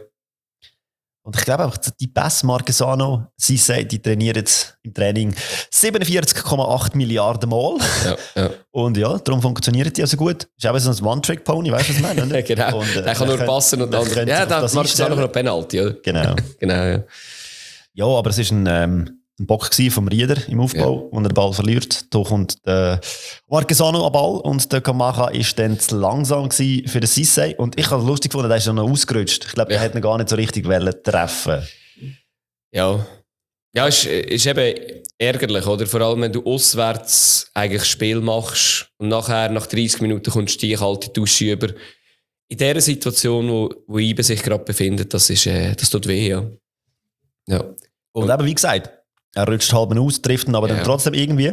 Und ich glaube auch, die Pass Marquesano, sie sagt, die trainieren jetzt im Training siebenundvierzig Komma acht Milliarden Mal. Ja, ja. Und ja, darum funktioniert die also gut. Ist auch so ein One-Trick-Pony, weißt du, was ich meine? Oder? Genau, und, äh, der kann nur passen und dann... Ja, da hat Marquesano noch Penalty, oder? Genau. Genau, ja. Ja, aber es ist ein... Ähm, ein Bock vom Rieder im Aufbau, ja. Und er den Ball verliert. Da kommt der Marquesano am Ball und der Kamacha ist dann zu langsam für den Sissé. Und ich habe es lustig gefunden, der ist dann noch ausgerutscht. Ich glaube, ja. Der hätte ihn gar nicht so richtig treffen. Ja. Ja, ist, ist eben ärgerlich, oder? Vor allem, wenn du auswärts eigentlich Spiel machst und nachher, nach dreißig Minuten, kommst du die kalte Dusche über. In dieser Situation, wo, wo Ibe sich gerade befindet, das, ist, äh, das tut weh, ja. Ja. Und, und eben, wie gesagt, er rutscht halb aus, trifft ihn aber ja. Dann trotzdem irgendwie.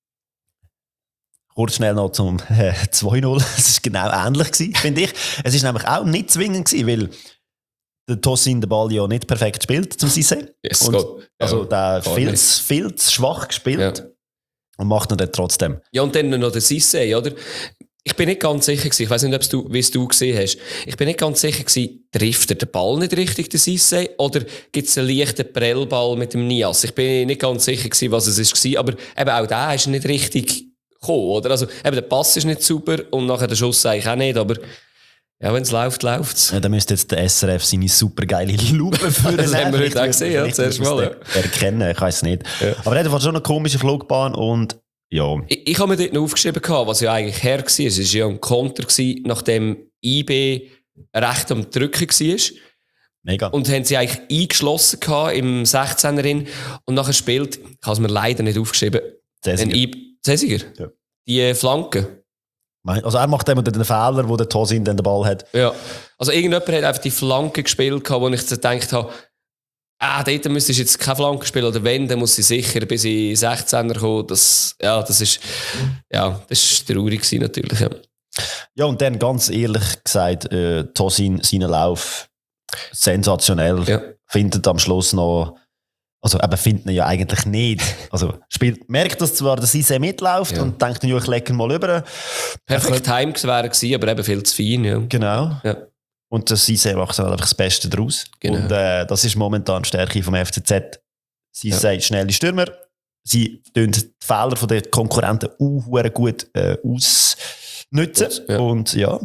Kurz schnell noch zum äh, zwei null. Es war genau ähnlich, finde ich. Es war nämlich auch nicht zwingend gewesen, weil der Tossin den Ball ja nicht perfekt spielt zum Cissé. Yes, und, also ja, der viel, viel zu schwach gespielt. Ja. Und macht ihn dann trotzdem. Ja, und dann noch der Cissé, oder? Ich bin nicht ganz sicher gewesen, ich weiss nicht, ob du, wie es du gesehen hast, ich bin nicht ganz sicher gewesen, trifft er den Ball nicht richtig, der Cissé, oder gibt es einen leichten Prellball mit dem Nias? Ich bin nicht ganz sicher gewesen, was es war, aber eben auch der ist nicht richtig gekommen, oder? Also eben der Pass ist nicht super und nachher der Schuss eigentlich auch nicht, aber ja, wenn es läuft, läuft es. Ja, dann müsste jetzt der S R F seine supergeile Lupe führen. Das haben wir heute auch gesehen, ja, zuerst mal. Ja. Erkennen, ich weiss nicht. Ja. Aber er hat schon eine komische Flugbahn und ja. Ich, ich habe mir dort noch aufgeschrieben, was ja eigentlich her war. Es war ja ein Konter, nachdem I B recht am Drücken war. Mega. Und haben sie eigentlich eingeschlossen im sechzehner und nachher spielt, ich habe es mir leider nicht aufgeschrieben, Cäsiger. Cäsiger. Ja. Die Flanke. Also er macht immer den Fehler, wo der Tosin dann den Ball hat. Ja. Also irgendjemand hat einfach die Flanke gespielt, wo ich gedacht habe, ah, dort müsste ich jetzt keine Flanke spielen, oder wenn, dann muss sie sicher bis in sechzehner kommen. Das, ja, das ist, ja, das ist traurig gewesen, natürlich. Ja. Ja, und dann ganz ehrlich gesagt, äh, Tosin, seinen Lauf sensationell. Ja. Findet am Schluss noch, also eben findet ihn ja eigentlich nicht. Also spielt, merkt das zwar, dass Cissé mitläuft ja. und denkt, ja, ich lege ihn mal rüber. Perfekt Time wäre gewesen, aber eben viel zu fein. Ja. Genau. Ja. Und das Cissé macht einfach das Beste daraus. Genau. Und äh, das ist momentan die Stärke vom F C Z. Sie ja. sagt schnelle Stürmer. Sie tun die Fehler der Konkurrenten auch gut äh, ausnutzen. Ja. Und ja.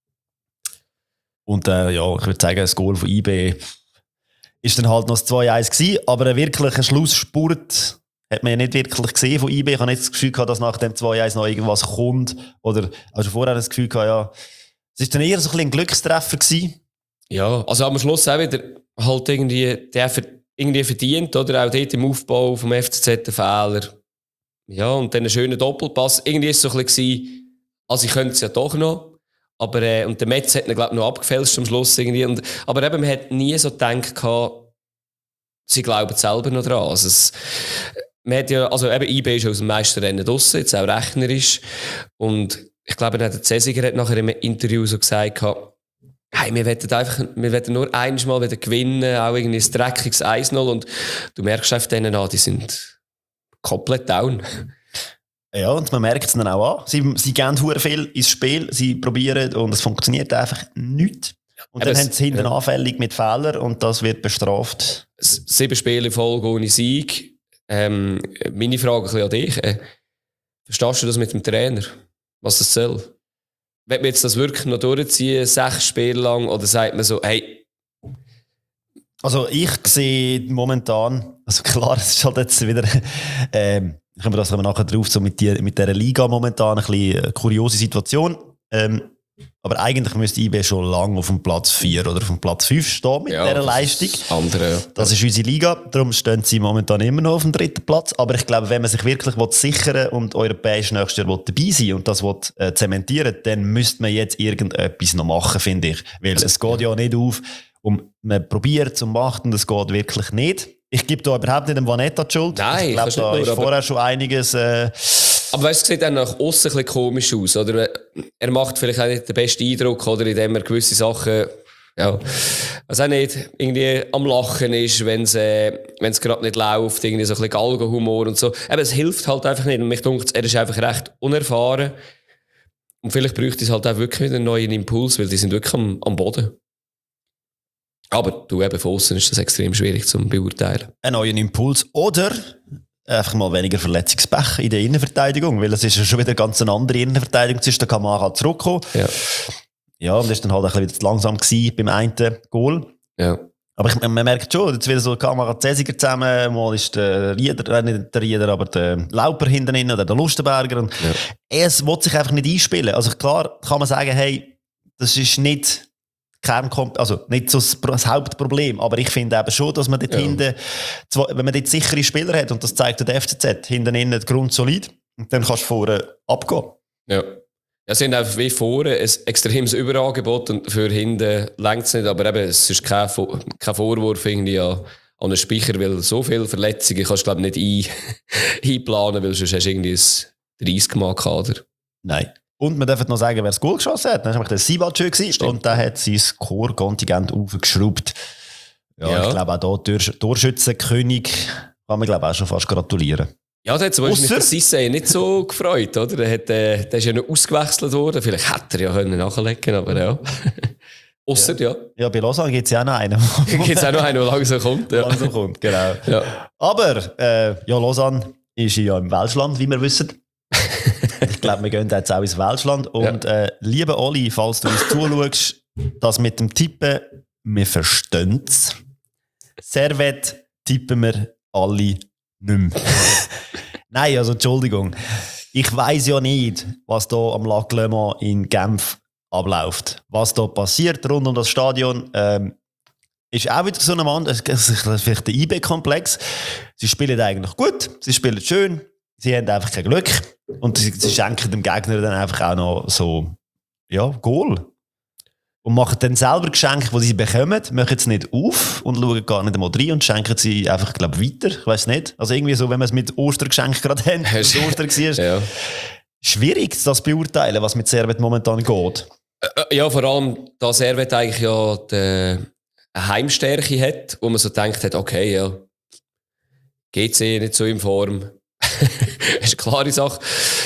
Und äh, ja, ich würde sagen, das Goal von I B ist dann halt noch das zwei eins gewesen. Aber ein wirklicher Schlussspurt hat man ja nicht wirklich gesehen von I B. Ich habe nicht das Gefühl gehabt, dass nach dem zwei eins noch irgendwas kommt. Oder also vorher das Gefühl gehabt, ja, es war dann eher so ein, ein Glückstreffer gewesen. Ja, also am Schluss auch wieder halt irgendwie, der irgendwie verdient, oder auch dort im Aufbau vom F C Z der Fehler. Ja, und dann ein schöner Doppelpass. Irgendwie war es so ein bisschen, also ich könnte es ja doch noch, aber, äh, und der Metz hat ihn, glaube ich, noch abgefälscht am Schluss irgendwie. Und, aber eben, man hat nie so gedacht, sie glauben selber noch dran. Also es, man hat ja, also eben I B ist aus dem Meisterrennen draussen, jetzt auch rechnerisch. Und ich glaube, der Cäsiger hat nachher im Interview so gesagt, hey, wir wollen einfach, wir wollen nur einmal wieder gewinnen, auch irgendwie ein dreckiges eins null. Und du merkst auf denen an, die sind komplett down. Ja, und man merkt es dann auch an. Sie, sie gehen sehr viel ins Spiel, sie probieren und es funktioniert einfach nicht. Und dann haben sie hinten ja. anfällig mit Fehlern und das wird bestraft. Sieben Spiele in Folge ohne Sieg. Ähm, meine Frage ein bisschen an dich. Äh, verstehst du das mit dem Trainer? Was das soll? Will man jetzt das wirklich noch durchziehen, sechs Spiele lang, oder sagt man so, hey? Also ich sehe momentan, also klar, es ist halt jetzt wieder, ähm, können wir das nachher drauf, so mit, die, mit dieser Liga momentan ein bisschen eine kuriose Situation. Ähm, aber eigentlich müsste I B schon lange auf dem Platz vier oder auf dem Platz fünf stehen mit ja, dieser Leistung. Das, andere, ja. das ist unsere Liga, darum stehen sie momentan immer noch auf dem dritten Platz. Aber ich glaube, wenn man sich wirklich sichern und europäisch nächstes Jahr dabei sein und das äh, zementieren, dann müsste man jetzt irgendetwas noch machen, finde ich. Weil es geht ja nicht auf, und man probiert es und macht und es geht wirklich nicht. Ich gebe da überhaupt nicht dem Vanetta die Schuld. Nein, ich glaube, da nur, ist vorher schon einiges... Äh, aber weißt, es sieht dann nach aussen ein bisschen komisch aus, oder? Er macht vielleicht auch nicht den besten Eindruck, oder? Indem er gewisse Sachen, ja, also auch nicht irgendwie am Lachen ist, wenn es äh, gerade nicht läuft, irgendwie so ein bisschen Galgenhumor und so. Aber es hilft halt einfach nicht. Und mich denkt, er ist einfach recht unerfahren. Und vielleicht bräuchte es halt auch wirklich wieder einen neuen Impuls, weil die sind wirklich am, am Boden. Aber du, eben von außen ist das extrem schwierig zu beurteilen. Einen neuen Impuls oder einfach mal weniger Verletzungspech in der Innenverteidigung, weil es ist ja schon wieder ganz eine andere Innenverteidigung. Da kann man halt zurückkommen. Ja. Ja, und das war dann halt ein bisschen zu langsam gewesen beim einen Goal. Ja. Aber ich, man merkt schon, jetzt wieder so Kamera Cäsiger zusammen, mal ist der Rieder, äh, nicht der Rieder, aber der Lauper hinten drin oder der Lustenberger. Und ja. Er will sich einfach nicht einspielen. Also klar kann man sagen, hey, das ist nicht... also nicht so das Hauptproblem, aber ich finde eben schon, dass man dort ja. hinten, wenn man dort sichere Spieler hat, und das zeigt der F C Z, hinten innen grundsolid, und dann kannst du vorne abgehen. Ja. Ja, sie haben einfach wie vorne ein extremes Überangebot und für hinten längt es nicht, aber eben, es ist kein, kein Vorwurf irgendwie an, an einen Speicher, weil so viele Verletzungen kannst du glaube ich nicht ein, einplanen, weil sonst hast du irgendwie ein dreißig-Mann-Kader. Nein. Und man darf noch sagen, wer das Goal geschossen hat. Dann war der Sivat schön gewesen, und der hat sein Core-Kontingent aufgeschraubt. Ja, ja. Ich glaube auch hier Tor- Torschützenkönig kann man glaube auch schon fast gratulieren. Ja, der hat zum Beispiel der Cissé nicht so gefreut, oder? Der, hat, äh, der ist ja noch ausgewechselt worden. Vielleicht hätte er ja können nachlegen, aber ja. Ausser, ja. ja. Ja, bei Lausanne gibt es ja auch noch einen. Gibt es auch noch einen, der langsam kommt. Ja. Langsam kommt, genau. Ja. Aber, äh, ja, Lausanne ist ja im Welschland, wie wir wissen. Ich glaube, wir gehen jetzt auch ins Welschland. Und ja. äh, liebe Oli, falls du uns zuschaust, das mit dem Tippen, wir verstehen es. Servet tippen wir alle nicht mehr. Nein, also Entschuldigung. Ich weiss ja nicht, was da am Lac Le Mans in Genf abläuft. Was da passiert rund um das Stadion, ähm, ist auch wieder so ein Mann, das ist vielleicht der I B-Komplex. Sie spielen eigentlich gut, sie spielen schön, sie haben einfach kein Glück und sie, sie schenken dem Gegner dann einfach auch noch so, ja, Goal. Und machen dann selber Geschenke, die sie bekommen, machen es nicht auf und schauen gar nicht einmal rein und schenken sie einfach, glaube ich, weiter. Ich weiss nicht. Also irgendwie so, wenn man es mit Ostergeschenk gerade haben, als Ostern war. Ja. Schwierig, das beurteilen, was mit Servet momentan geht. Ja, vor allem, da Servet eigentlich ja die, eine Heimstärke hat, wo man so denkt hat, okay, ja, G C nicht so in Form. Das ist eine klare Sache.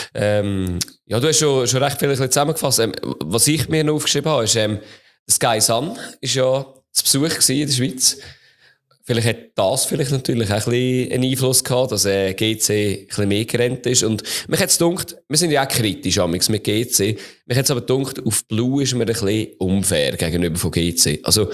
Ähm, ja, du hast schon, schon recht viel zusammengefasst. Ähm, was ich mir noch aufgeschrieben habe, ist, ähm, Sky Sun ist ja zu Besuch in der Schweiz. Vielleicht hat das vielleicht natürlich auch ein bisschen einen Einfluss gehabt, dass äh, G C ein bisschen mehr gerannt ist. Und mich hat es gedacht, wir sind ja auch kritisch mit G C. Mich hat es aber gedacht, auf Blue ist mir ein bisschen unfair gegenüber von G C. Also,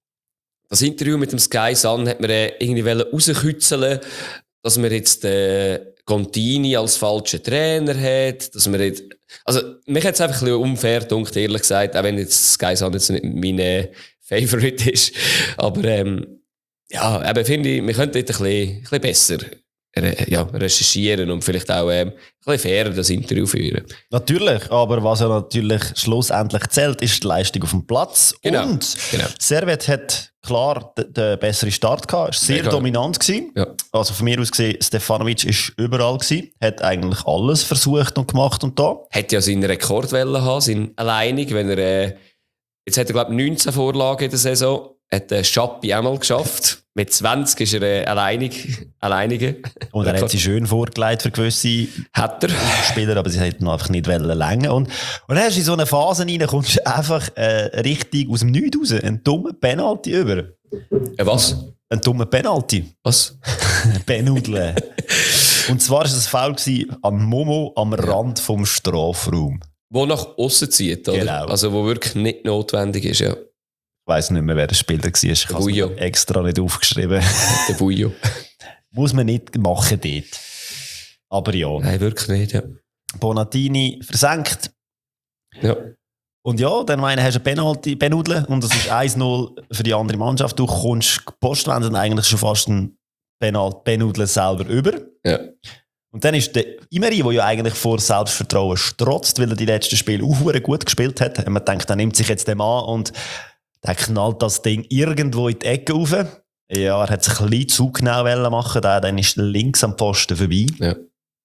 das Interview mit dem Sky Sun hat man äh, irgendwie rauskützeln, dass man jetzt äh, Contini als falschen Trainer hat, dass man jetzt, also, mich hat es einfach ein bisschen unfair gedacht, ehrlich gesagt, auch wenn jetzt Sky Sun jetzt nicht mein äh, Favorite ist. Aber, ähm, ja, eben finde ich, wir könnten dort ein bisschen, ein bisschen besser re- ja, recherchieren und vielleicht auch ähm, ein bisschen fairer das Interview führen. Natürlich, aber was ja natürlich schlussendlich zählt, ist die Leistung auf dem Platz. Genau, und genau. Servet hat klar den, den besseren Start gehabt, war sehr Mega. dominant gewesen. Ja. Also von mir aus gesehen, Stefanovic ist überall gewesen, hat eigentlich alles versucht und gemacht und da. Hat ja seinen Rekordwelle haben, seinen alleinig, wenn er, äh, jetzt hat er glaube ich neunzehn Vorlagen in der Saison, hat der Schappi einmal geschafft. Mit zwanzig ist er äh, alleinig, alleinige. Und er hat sie schön vorgelegt für gewisse hat er. Spieler, aber sie hätten einfach nicht länger. Und, und dann hast du in so eine Phase rein, kommst du einfach äh, richtig aus dem Nichts raus, einen dummen Penalty über. Äh, was? Ein dummer Penalty. Was? Penudle. Und zwar war es ein Foul gewesen an Momo am Rand vom Strafraum. Wo nach außen zieht, oder? Genau. Also wo wirklich nicht notwendig ist, ja. Ich weiss nicht mehr, wer der Spieler war. Ich habe es extra nicht aufgeschrieben. Der Bujo. Muss man nicht machen dort. Aber ja. Nein, wirklich nicht, ja. Bonatini versenkt. Ja. Und ja, dann meine, hast du eine Penalty, Penudle und das ist eins null für die andere Mannschaft. Du kommst postwendend eigentlich schon fast ein Penudle selber über. Ja. Und dann ist der Imeri, der ja eigentlich vor Selbstvertrauen strotzt, weil er die letzten Spiele auch gut gespielt hat. Und man denkt, er nimmt sich jetzt den Mann und der knallt das Ding irgendwo in die Ecke rauf. Ja, er hat sich ein bisschen zu genau machen, dann ist links am Pfosten vorbei. Ja.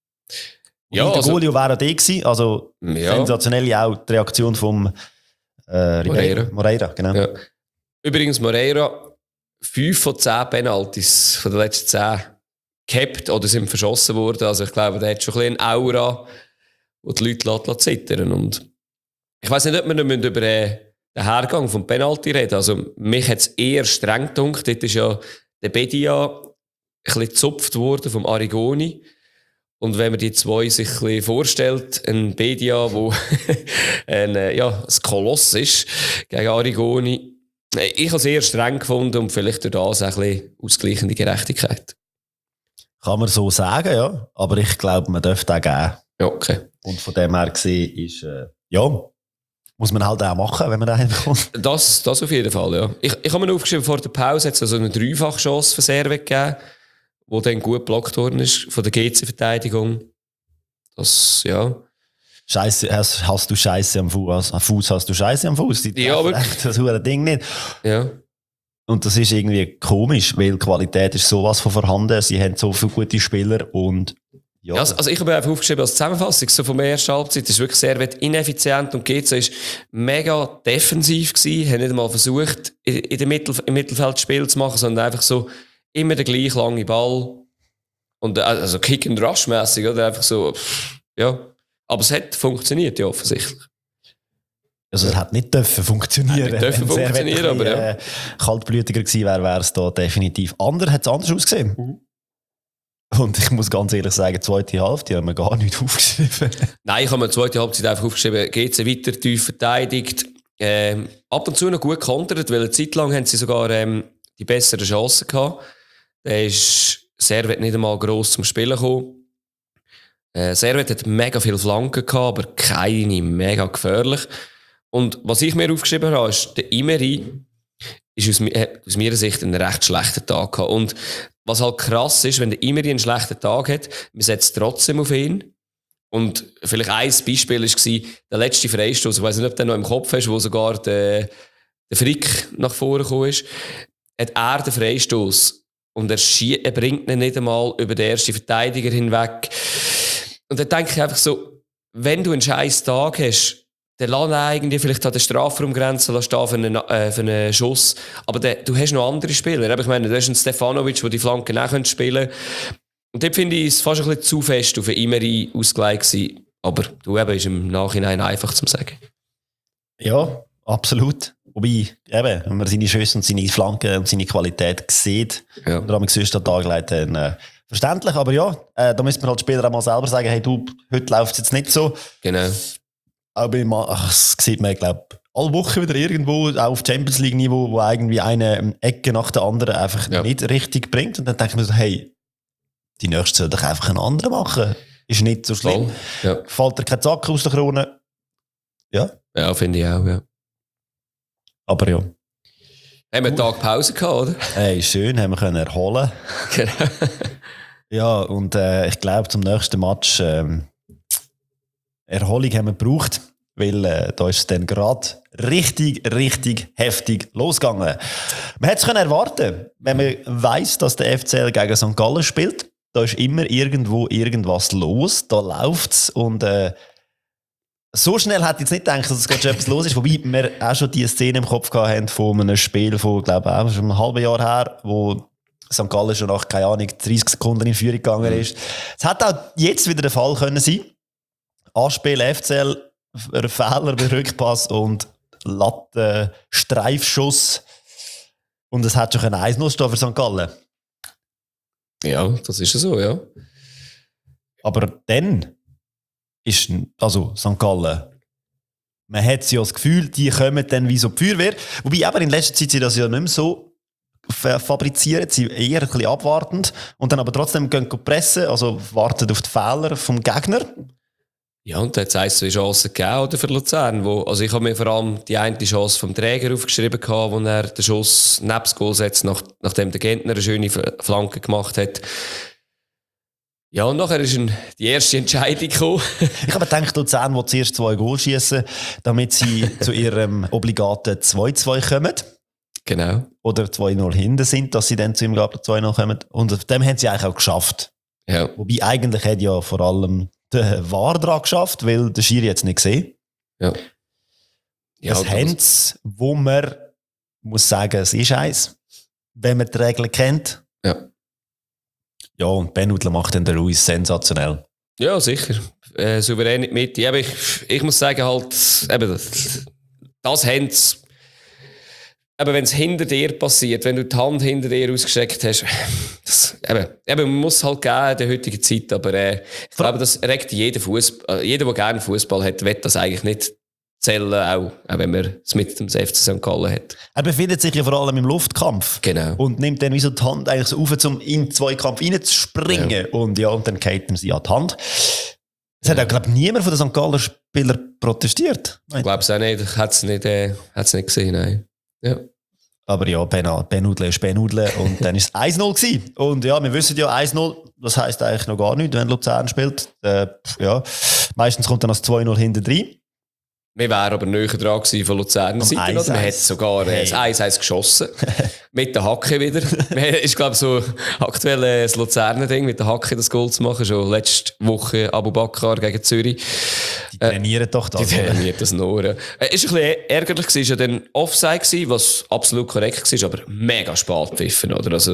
Ja, der also, Golio wäre da gewesen, also ja. Sensationell auch die Reaktion vom äh, Moreira. Moreira, genau. Ja. Übrigens, Moreira, fünf von zehn Penalties von den letzten zehn gehabt oder sind verschossen worden. Also ich glaube, der hat schon ein bisschen eine Aura, die die Leute zittern. Und ich weiss nicht, ob wir nicht über den Hergang vom Penalty reden. Also mich hat es eher streng gedacht. Dort ist ja der Bedia ein bisschen gezupft worden vom Arrigoni. Und wenn man die zwei sich ein bisschen vorstellt, ein Bedia, wo ein, ja, ein Koloss ist gegen Arrigoni, ich habe es eher streng gefunden und vielleicht durch das auch ein bisschen ausgleichende Gerechtigkeit. Kann man so sagen, ja. Aber ich glaube, man dürfte auch geben. Ja, okay. Und von dem her gesehen ist, äh, ja, muss man halt auch machen, wenn man da hinkommt. Das, das auf jeden Fall, ja. Ich, ich habe mir aufgeschrieben, vor der Pause hat es also eine Dreifachchance für Servet gegeben, die dann gut geblockt worden ist von der G C-Verteidigung. Das, ja. Scheiße, hast, hast du Scheiße am Fuß, am Fuß hast du Scheiße am Fuß. Ja, wirklich. Das hure Ding nicht. Ja. Und das ist irgendwie komisch, weil die Qualität ist sowas von vorhanden. Sie haben so viele gute Spieler und ja. Ja, also ich habe einfach aufgeschrieben als Zusammenfassung, so von der ersten Halbzeit ist wirklich sehr ineffizient und G C ist mega defensiv gewesen, haben nicht einmal versucht, in der Mittel, im Mittelfeld Spiel zu machen, sondern einfach so immer der gleich lange Ball Und, also Kick-and-Rush-mässig, oder? Einfach so, pff, ja. Aber es hat funktioniert, ja, offensichtlich. Also es hat nicht dürfen funktionieren. Nicht dürfen funktionieren, aber ja. Äh, kaltblütiger gewesen wäre, wäre es da definitiv anders. Hat es anders ausgesehen. Mhm. Und ich muss ganz ehrlich sagen, die zweite Halbzeit haben wir gar nicht aufgeschrieben. Nein, ich habe mir die zweite Halbzeit einfach aufgeschrieben. G C weiter tief verteidigt. Ähm, ab und zu noch gut kontert, weil eine Zeit lang haben sie sogar ähm, die besseren Chancen gehabt. Da ist Servet nicht einmal gross zum Spielen gekommen. Äh, Servet hat mega viele Flanken gehabt, aber keine mega gefährlich. Und was ich mir aufgeschrieben habe, ist, der Imeri ist aus, hat aus meiner Sicht einen recht schlechten Tag gehabt. Und was halt krass ist, wenn der Imeri einen schlechten Tag hat, man setzt trotzdem auf ihn. Und vielleicht ein Beispiel war der letzte Freistoß. Ich weiss nicht, ob du noch im Kopf hast, wo sogar der, der Frick nach vorne gekommen ist. Hat er den Freistoß und er, schie- er bringt ihn nicht einmal über den ersten Verteidiger hinweg. Und dann denke ich einfach so, wenn du einen scheiß Tag hast, dann lass ihn irgendwie vielleicht an der Strafraumgrenze stehen für einen, äh, für einen Schuss. Aber der, du hast noch andere Spieler. Ich meine, du hast einen Stefanovic, der die Flanken auch spielen können. Und dort finde ich es fast ein bisschen zu fest auf einen Imeri ausgelegt gewesen. Aber du eben, ist im Nachhinein einfach zu sagen. Ja, absolut. Wobei, eben, wenn man seine Schüsse und seine Flanken und seine Qualität sieht, ja. und damit sonst dargelegt, dann äh, verständlich. Aber ja, äh, da müsste man halt Spieler auch mal selber sagen, hey du, heute läuft es jetzt nicht so. Genau. Aber das sieht man, glaube ich, alle Wochen wieder irgendwo auf Champions League Niveau, wo irgendwie eine Ecke nach der anderen einfach ja. nicht richtig bringt. Und dann denke ich mir so, hey, die nächste soll doch einfach einen anderen machen. Ist nicht so schlimm. Ja. Fällt dir kein Zack aus der Krone? Ja. Ja, finde ich auch, ja. Aber ja. Haben wir einen Tag Pause gehabt, oder? Hey, schön, haben wir können erholen. Genau. Ja, und äh, ich glaube, zum nächsten Match ähm, Erholung haben wir gebraucht, weil äh, da ist es dann gerade richtig, richtig heftig losgegangen. Man hätte es erwarten, wenn man weiss, dass der F C L gegen Sankt Gallen spielt. Da ist immer irgendwo irgendwas los, da läuft es und äh, so schnell hätte ich jetzt nicht gedacht, dass es gerade schon etwas los ist, wobei wir auch schon die Szene im Kopf hatten von einem Spiel von, glaube ich, auch schon ein halbes Jahr her, wo Sankt Gallen schon nach, keine Ahnung, dreißig Sekunden in Führung gegangen ist. Es hätte auch jetzt wieder der Fall können sein. Anspiel F C L, ein Fehler bei Rückpass und Latte, Streifschuss. Und es hat schon eins null stehen für Sankt Gallen. Ja, das ist ja so, ja. Aber dann ist, also Sankt Gallen, man hat ja das Gefühl, die kommen dann wie so die Feuerwehr. Wobei aber in letzter Zeit sie das ja nicht mehr so fabrizieren, sie eher ein bisschen abwartend und dann aber trotzdem gehen pressen, also warten auf die Fehler vom Gegner. Ja, und da hat es ein, zwei Chancen gegeben oder, für Luzern. Wo, also ich habe mir vor allem die eine Chance vom Träger aufgeschrieben, gehabt, wo er den Schuss neben das Goal setzt, nach, nachdem der Gentner eine schöne Flanke gemacht hat. Ja, und nachher ist ein, die erste Entscheidung gekommen. Ich habe gedacht, Luzern will zuerst zwei Goal schießen, damit sie zu ihrem obligaten zwei zwei kommen. Genau. Oder zwei null hinten sind, dass sie dann zu ihm zwei null kommen. Und auf dem haben sie eigentlich auch geschafft. Ja. Wobei eigentlich hat ja vor allem der V A R dran geschafft, weil der Schiri jetzt nicht gesehen. Ja. Ja, das haben sie, wo man muss sagen, es ist eins, wenn man die Regeln kennt. Ja. Ja, und Ben Udler macht dann den Ruiz sensationell. Ja, sicher. Äh, souverän in die Mitte. Ja, aber ich, ich muss sagen, halt, eben, das, das haben sie. Aber wenn es hinter dir passiert, wenn du die Hand hinter dir ausgestreckt hast, das, eben, eben, man muss halt geben in der heutigen Zeit, aber äh, ich glaube, das regt jeder Fußball, jeder, der gerne Fußball hat, will das eigentlich nicht zählen, auch, auch wenn man es mit dem F C Sankt Gallen hat. Er befindet sich ja vor allem im Luftkampf. Genau. Und nimmt dann wie so die Hand eigentlich so auf, um in den Zweikampf reinzuspringen. Ja. Und ja, und dann geht ihm sie an die Hand. Es ja. hat auch, glaube ich, niemand von den Sankt Galler Spielern protestiert. Ich glaube es auch nicht. Ich hätte es nicht, äh, nicht gesehen, nein. Ja. Aber ja, Ben, ben Udle ist Ben Udle und dann war es eins null gewesen. Und ja, wir wissen ja, eins null, das heisst eigentlich noch gar nichts, wenn Luzern spielt. Äh, ja. Meistens kommt dann das zwei null hinten rein. Wir wären aber näher dran gewesen von Luzerner Seite. Wir hätten sogar hey. das eins eins geschossen. Mit der Hacke wieder. Ich glaube, so aktuell äh, das Luzerner Ding, mit der Hacke das Goal zu machen. Schon letzte Woche Abu Bakr gegen Zürich. Die trainieren äh, doch das. Die trainieren das nur. Äh, ist ein bisschen ärgerlich gewesen, ist ja dann Offside gewesen, was absolut korrekt war, aber mega spät gepfiffen, oder? Also,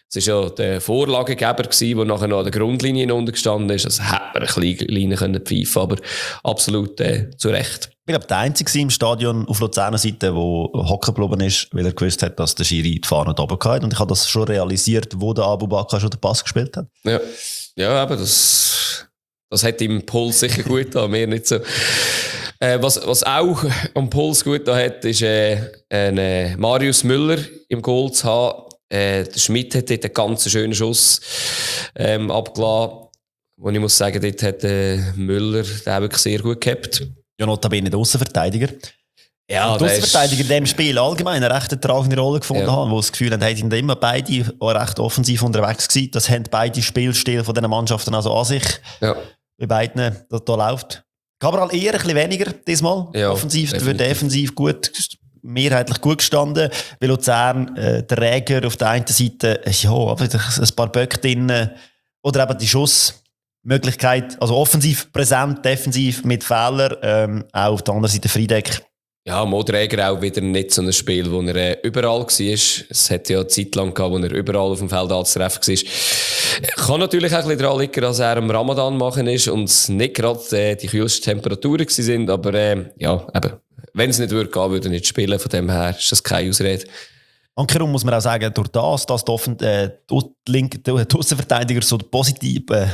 Es war ja der Vorlagegeber, der nachher noch an der Grundlinie untergestanden ist. Also hätte man eine kleine Linie können pfeifen, aber absolut äh, zu Recht. Ich glaube, der Einzige im Stadion auf Luzerner Seite, der hocken geblieben ist, weil er gewusst hat, dass der Schiri die Fahne da oben hatte. Und ich habe das schon realisiert, wo der Abu Bakr schon den Pass gespielt hat. Ja, ja aber das, das hat im Puls sicher gut getan, mir nicht so. Äh, was, was auch am Puls gut getan hat, ist äh, ein, äh, Marius Müller im Goal zu haben. Äh, der Schmidt hat dort einen ganz schönen Schuss ähm, abgelassen. Und ich muss sagen, dort hat äh, Müller den wirklich sehr gut gehabt. Ja, notabene der Aussenverteidiger. Ja, die Aussenverteidiger in diesem Spiel allgemein eine recht tragende Rolle gefunden ja. haben, wo das Gefühl haben, die sind immer beide recht offensiv unterwegs gewesen. Das haben beide Spielstil von diesen Mannschaften also an sich. Ja. Bei beiden, das da läuft. Cabral eher ein bisschen weniger diesmal. Ja, offensiv, dafür defensiv gut, mehrheitlich gut gestanden. Bei Luzern, äh, der Räger auf der einen Seite, äh, ja, aber ein paar Böcke drin. Oder eben die Schuss. Möglichkeit, also offensiv präsent, defensiv mit Fehlern, ähm, auch auf der anderen Seite Friedeck. Ja, Modräger auch wieder nicht so ein Spiel, wo er äh, überall war. Es hat ja eine Zeit lang gehabt, wo er überall auf dem Feld anzutreffen war. Kann natürlich auch ein bisschen daran liegen, dass er am Ramadan machen ist und es nicht gerade äh, die kühlsten Temperaturen sind, aber äh, ja, eben, wenn es nicht würde gehen, würde er nicht spielen, von dem her ist das keine Ausrede. Ankerum muss man auch sagen, durch das, dass die, Offen- äh, die, linke, die Aussenverteidiger so positiv, äh,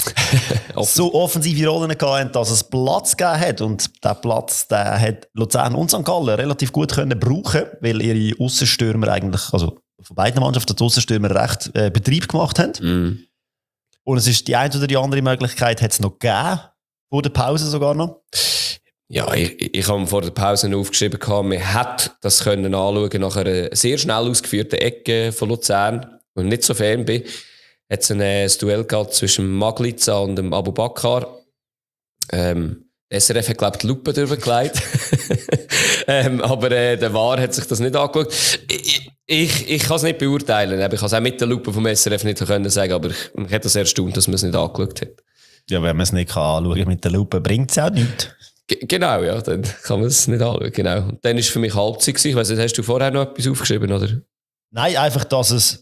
so offensive Rollen hatten, dass es Platz gegeben hat. Und der Platz, der hat Luzern und Sankt Gallen relativ gut können brauchen, weil ihre Aussenstürmer eigentlich, also von beiden Mannschaften, die Aussenstürmer recht äh, Betrieb gemacht haben. Mm. Und es ist die eine oder die andere Möglichkeit, hat es noch gegeben, vor der Pause sogar noch. Ja, ich, ich habe vor der Pause aufgeschrieben, man hätte das können anschauen nach einer sehr schnell ausgeführten Ecke von Luzern, wo ich nicht so fern bin. Hat es ein, ein Duell gehabt zwischen Magliza und dem Abu Bakr. Ähm, S R F hat, glaube ich, die Lupe durchgelegt. ähm, aber äh, der V A R hat sich das nicht angeschaut. Ich, ich, ich kann es nicht beurteilen. Ich kann es auch mit der Lupe vom S R F nicht können sagen, aber ich, mich hat das erstaunt, dass man es nicht angeschaut hat. Ja, wenn man es nicht anschauen kann mit der Lupe, bringt es auch nichts. G- genau, ja, dann kann man es nicht anschauen. Genau. Und dann war für mich Halbzeit gewesen. Ich weiss nicht, hast du vorher noch etwas aufgeschrieben, oder? Nein, einfach, dass es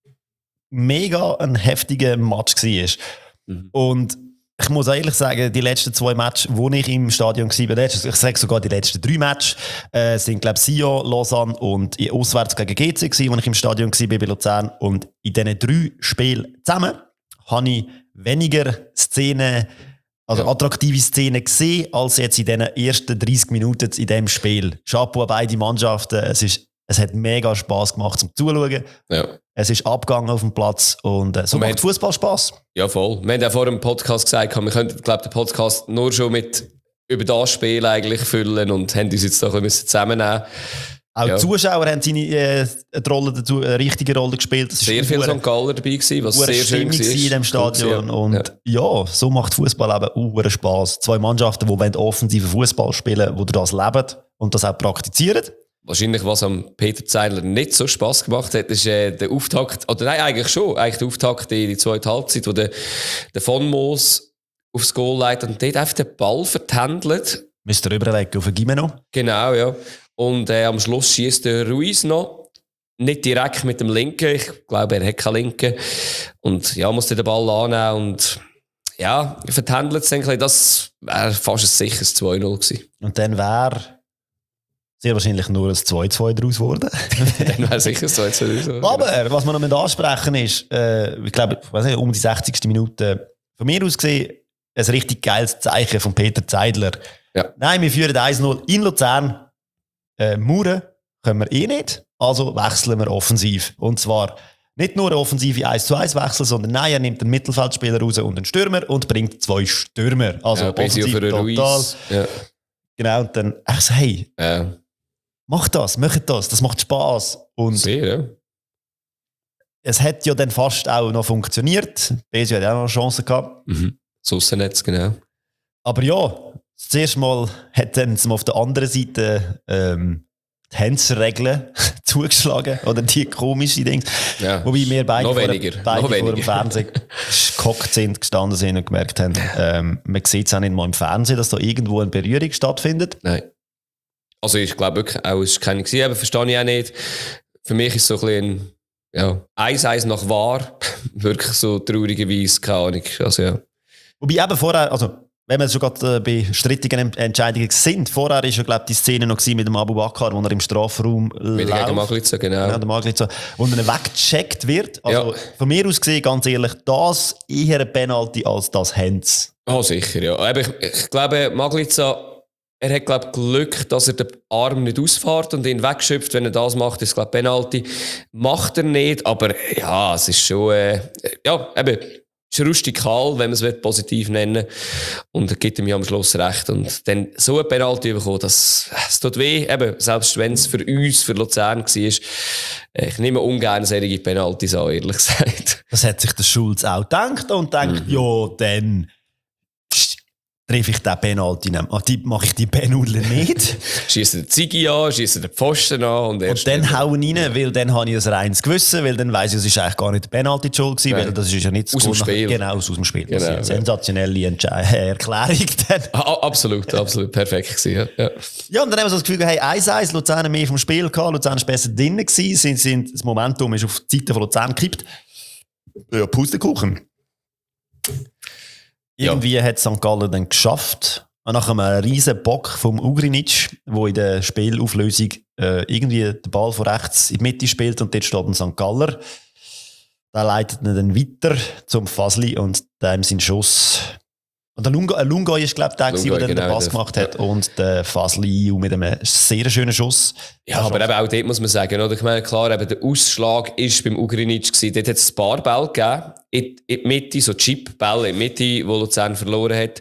mega ein heftiger Match war. Mhm. Und ich muss ehrlich sagen, die letzten zwei Matches, wo ich im Stadion war, ich sage sogar die letzten drei Matches, äh, sind, glaube ich, Sion, Lausanne und auswärts gegen G C gewesen, wo ich im Stadion war bei Luzern. Und in diesen drei Spielen zusammen habe ich weniger Szenen, also ja. attraktive Szenen gesehen, als jetzt in diesen ersten dreißig Minuten in diesem Spiel. Chapeau an beide Mannschaften. Es, ist, es hat mega Spass gemacht zum Zuschauen. Ja. Es ist abgegangen auf dem Platz und äh, so und macht Fußball Spass. Ja, voll. Wir haben ja vor dem Podcast gesagt, wir könnten, glaube den Podcast nur schon mit über das Spiel eigentlich füllen und haben uns jetzt da ein bisschen zusammennehmen. Auch ja. Die Zuschauer haben seine, äh, eine, Rolle dazu, eine richtige Rolle gespielt. Es sehr viel Sankt Galler dabei gewesen, was sehr schön war. in dem Stadion. Ja. Und ja. ja, so macht Fußball eben auch Spass. Zwei Mannschaften, die offensiven Fußball spielen, die das leben und das auch praktizieren. Wahrscheinlich, was am Peter Zeidler nicht so Spass gemacht hat, ist äh, der Auftakt, oder nein, eigentlich schon, eigentlich der Auftakt in die zweite Halbzeit, wo der, der Von Moos aufs Goal leitet und dort einfach den Ball vertändelt. Müsst ihr rüberlegen auf den Gimeno. Genau, ja. Und äh, am Schluss schießt der Ruiz noch. Nicht direkt mit dem Linken. Ich glaube, er hat keinen Linken. Und ja, musste den Ball annehmen. Und ja, vertändelt es dann. Das wäre fast ein sicheres zwei null gewesen. Und dann wäre sehr wahrscheinlich nur ein zwei zwei daraus geworden. Dann wäre sicher ein zwei zwei daraus geworden. Aber was man noch mit ansprechen ist, äh, ich glaube, ich weiß nicht, um die sechzigste Minute von mir aus gesehen, ein richtig geiles Zeichen von Peter Zeidler. Ja. Nein, wir führen eins null in Luzern. Äh, Mauern können wir eh nicht, also wechseln wir offensiv. Und zwar nicht nur eine offensive eins zu eins Wechsel, sondern nein, er nimmt einen Mittelfeldspieler raus und einen Stürmer und bringt zwei Stürmer. Also ja, offensiv für total. Ja. Genau, und dann, ich so, hey, ja. mach das, mach das, das macht Spass. Und sehr, ja. Es hat ja dann fast auch noch funktioniert. B S J hat auch noch eine Chance gehabt. Mhm. Das Aussennetz, genau. Aber ja, das erste Mal hat dann auf der anderen Seite ähm, die Handsregeln zugeschlagen. Oder die komische Dinge. Ja, wobei wir beide, noch vor, weniger. beide noch vor weniger. dem Fernsehen gehockt sind, gestanden sind und gemerkt haben, ähm, man sieht es auch nicht mal im Fernsehen, dass da irgendwo eine Berührung stattfindet. Nein. Also ich glaube wirklich, auch es war keine gewesen, aber verstehe ich auch nicht. Für mich ist es so ein bisschen ja, eins eins nach V A R, wirklich so traurigerweise, keine Ahnung. Also, ja. Wobei eben vorher, also wenn wir schon gerade äh, bei strittigen Entscheidungen sind, vorher war ja, glaube ich, die Szene noch mit dem Abu Bakar, wo er im Strafraum läuft. Wieder gegen Maglica, genau. Ja, der Maglica, wo er weggecheckt wird. Also ja. von mir aus gesehen, ganz ehrlich, das eher ein Penalty als das Hands. Oh, sicher, ja. Aber ich, ich glaube, Maglica, er hat, glaube ich, Glück, dass er den Arm nicht ausfährt und ihn wegschöpft. Wenn er das macht, ist es, glaube ich, Penalty. Macht er nicht, aber ja, es ist schon, äh, ja, eben, es ist rustikal, wenn man es positiv nennen will. Und er gibt ihm ja am Schluss recht. Und dann so ein Penalty bekommen, das, das tut weh. Eben, selbst wenn es für uns, für Luzern war, ich nehme ungern solche Penaltys an, ehrlich gesagt. Das hat sich der Schulz auch gedacht und denkt, mhm. ja, dann treffe ich den Penalty nicht. Mache ich die Pennulle nicht. Schieße den Ziggy an, schieße den Pfosten an. Und, und dann hauen rein, weil dann habe ich ein reines Gewissen, weil dann weiss ich, es war eigentlich gar nicht der Penalty die Schuld gewesen, weil das ist ja nicht aus dem Spiel. Genau, aus dem Spiel. Genau, ja. Sensationelle Entsche- Erklärung dann. Ah, absolut, absolut. Perfekt gewesen, ja. Ja, und dann haben wir so das Gefühl, hey, eins eins, Luzern mehr vom Spiel gehabt, Luzern war besser drin gewesen, sind, sind, das Momentum ist auf die Seite von Luzern gekippt. Ja, Pustekuchen. Irgendwie ja. hat Sankt Gallen dann geschafft, nach einem riesen Bock vom Ugrinic, der in der Spielauflösung äh, irgendwie den Ball von rechts in die Mitte spielt und dort steht ein Sankt Galler. Der leitet ihn dann weiter zum Fasli und dem sein Schuss. Und der Lunga, äh, Lunga ist, glaube ich, der, Lunga, der genau, den Pass gemacht hat. Ja. Und der Fasli mit einem sehr schönen Schuss. Ja, aber eben auch dort muss man sagen, oder? Ich meine, klar, eben der Ausschlag war beim Ugrinic gewesen. Dort hat es ein paar Bälle gegeben, in, in die Mitte, so Chip-Bälle in die Mitte, die Luzern verloren hat.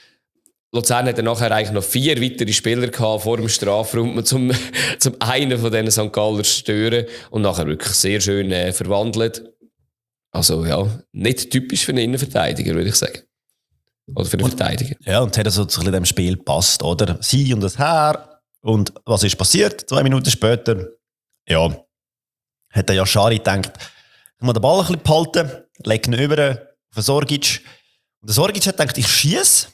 Luzern hat dann nachher eigentlich noch vier weitere Spieler gehabt vor dem Strafraum, zum, zum einen von diesen Sankt Galler zu stören und nachher wirklich sehr schön äh, verwandelt. Also ja, nicht typisch für einen Innenverteidiger, würde ich sagen. Oder für den Verteidiger. Ja, und hat so ein bisschen dem Spiel gepasst, oder? Sie und das Herr. Und was ist passiert? Zwei Minuten später, ja, hat der Yashari gedacht, ich muss den Ball ein bisschen behalten, legt ihn über auf den Sorgic. Und der Sorgic hat gedacht, ich schiesse.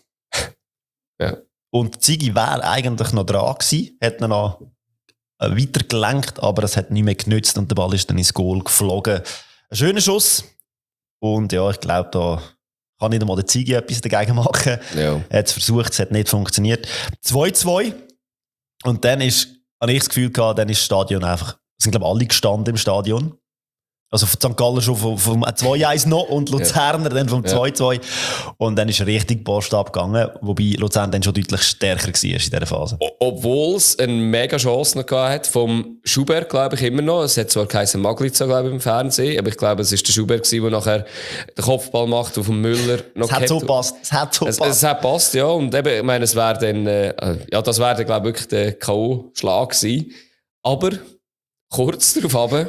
Ja. Und Ziggy wäre eigentlich noch dran gewesen, hat ihn noch weiter gelenkt, aber es hat nicht mehr genützt und der Ball ist dann ins Goal geflogen. Ein schöner Schuss. Und ja, ich glaube, da kann nicht einmal der Ziggy etwas dagegen machen. Ja. Er hat es versucht, es hat nicht funktioniert. zwei zwei. Und dann ist, habe ich das Gefühl gehabt, dann ist das Stadion einfach, es sind glaube ich alle gestanden im Stadion. Also von Sankt Gallen schon vom, vom zwei eins noch und Luzerner ja. dann vom zwei zwei. Ja. Und dann ist richtig Post abgegangen, wobei Luzern dann schon deutlich stärker war in dieser Phase. O- Obwohl es eine mega Chance noch gehabt hat, vom Schubert, glaube ich, immer noch. Es hat zwar geheißen Maglica, glaube ich, im Fernsehen, aber ich glaube, es war der Schubert, der nachher den Kopfball macht auf den Müller. Noch es hat so gepasst. Es hat so gepasst. Es, es hat gepasst, ja. Und eben, ich meine, es wäre dann, äh, ja, das wäre dann, glaube ich, wirklich der K O-Schlag gewesen. Aber kurz darauf runter,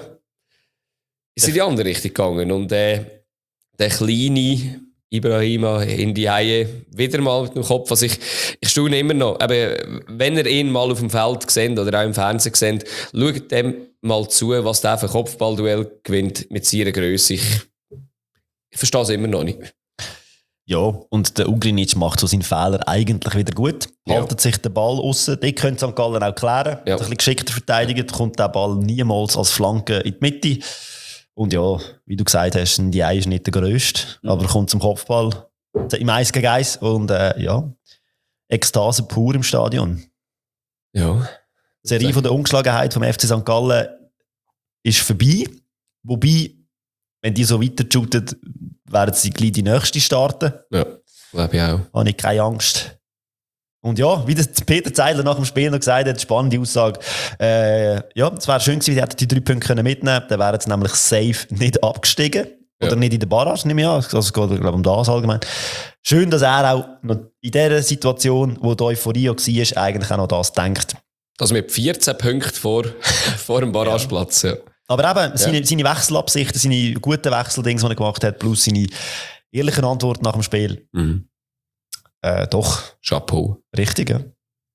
ist in die andere Richtung gegangen. Und äh, der kleine Ibrahima Ndiaye wieder mal mit dem Kopf. Also ich, ich staune immer noch. Aber wenn ihr ihn mal auf dem Feld seht oder auch im Fernsehen seht, schaut dem mal zu, was der für ein Kopfballduell gewinnt mit seiner Grösse. Ich, ich verstehe es immer noch nicht. Ja, und der Ugrinic macht so seinen Fehler eigentlich wieder gut. Ja. Haltet sich den Ball aussen. Die können Sankt Gallen auch klären. Ja. Ein bisschen geschickter verteidigt, kommt der Ball niemals als Flanke in die Mitte. Und ja, wie du gesagt hast, die Ei ist nicht der grösste, mhm. aber kommt zum Kopfball im eins gegen eins und äh, ja, Ekstase pur im Stadion. Ja. Die Serie von der Ungeschlagenheit vom F C Sankt Gallen ist vorbei. Wobei, wenn die so weiter shooten, werden sie gleich die nächste starten. Ja, glaube ich auch. Habe ich keine Angst. Und ja, wie der Peter Zeidler nach dem Spiel noch gesagt hat, spannende Aussage. Äh, ja, es wäre schön gewesen, die hätten die drei Punkte mitnehmen können. Dann wären sie nämlich safe nicht abgestiegen. Ja. Oder nicht in der Barrage, nehme ich an. Also es geht, glaube ich, um das allgemein. Schön, dass er auch noch in dieser Situation, wo die Euphorie war, eigentlich auch noch das denkt. Also mit vierzehn Punkten vor, vor dem Barrageplatz, ja. Aber eben, seine, ja. seine Wechselabsichten, seine guten Wechseldings, die er gemacht hat, plus seine ehrlichen Antworten nach dem Spiel. Mhm. Äh, doch. Chapeau. Richtig, ja.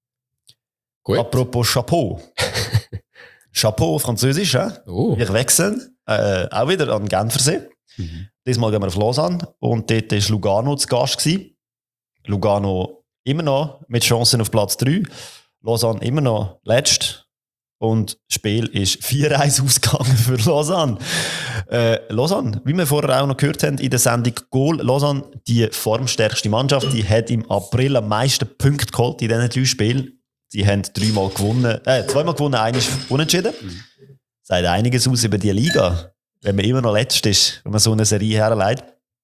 Gut. Apropos Chapeau. Chapeau, Französisch, ja? Oh. Wir wechseln äh, auch wieder an Genfersee. Mhm. Diesmal gehen wir auf Lausanne und dort war Lugano zu Gast gewesen. Lugano immer noch mit Chancen auf Platz drei. Lausanne immer noch letzt. und das Spiel ist vier eins ausgegangen für Lausanne. Äh, Lausanne, wie wir vorher auch noch gehört haben in der Sendung Goal, Lausanne, die formstärkste Mannschaft, die hat im April am meisten Punkte geholt in diesen drei Spielen. Sie haben dreimal gewonnen, äh, zweimal gewonnen, einer ist unentschieden. Das sagt einiges aus über die Liga, wenn man immer noch letzt ist, wenn man so eine Serie herleitet.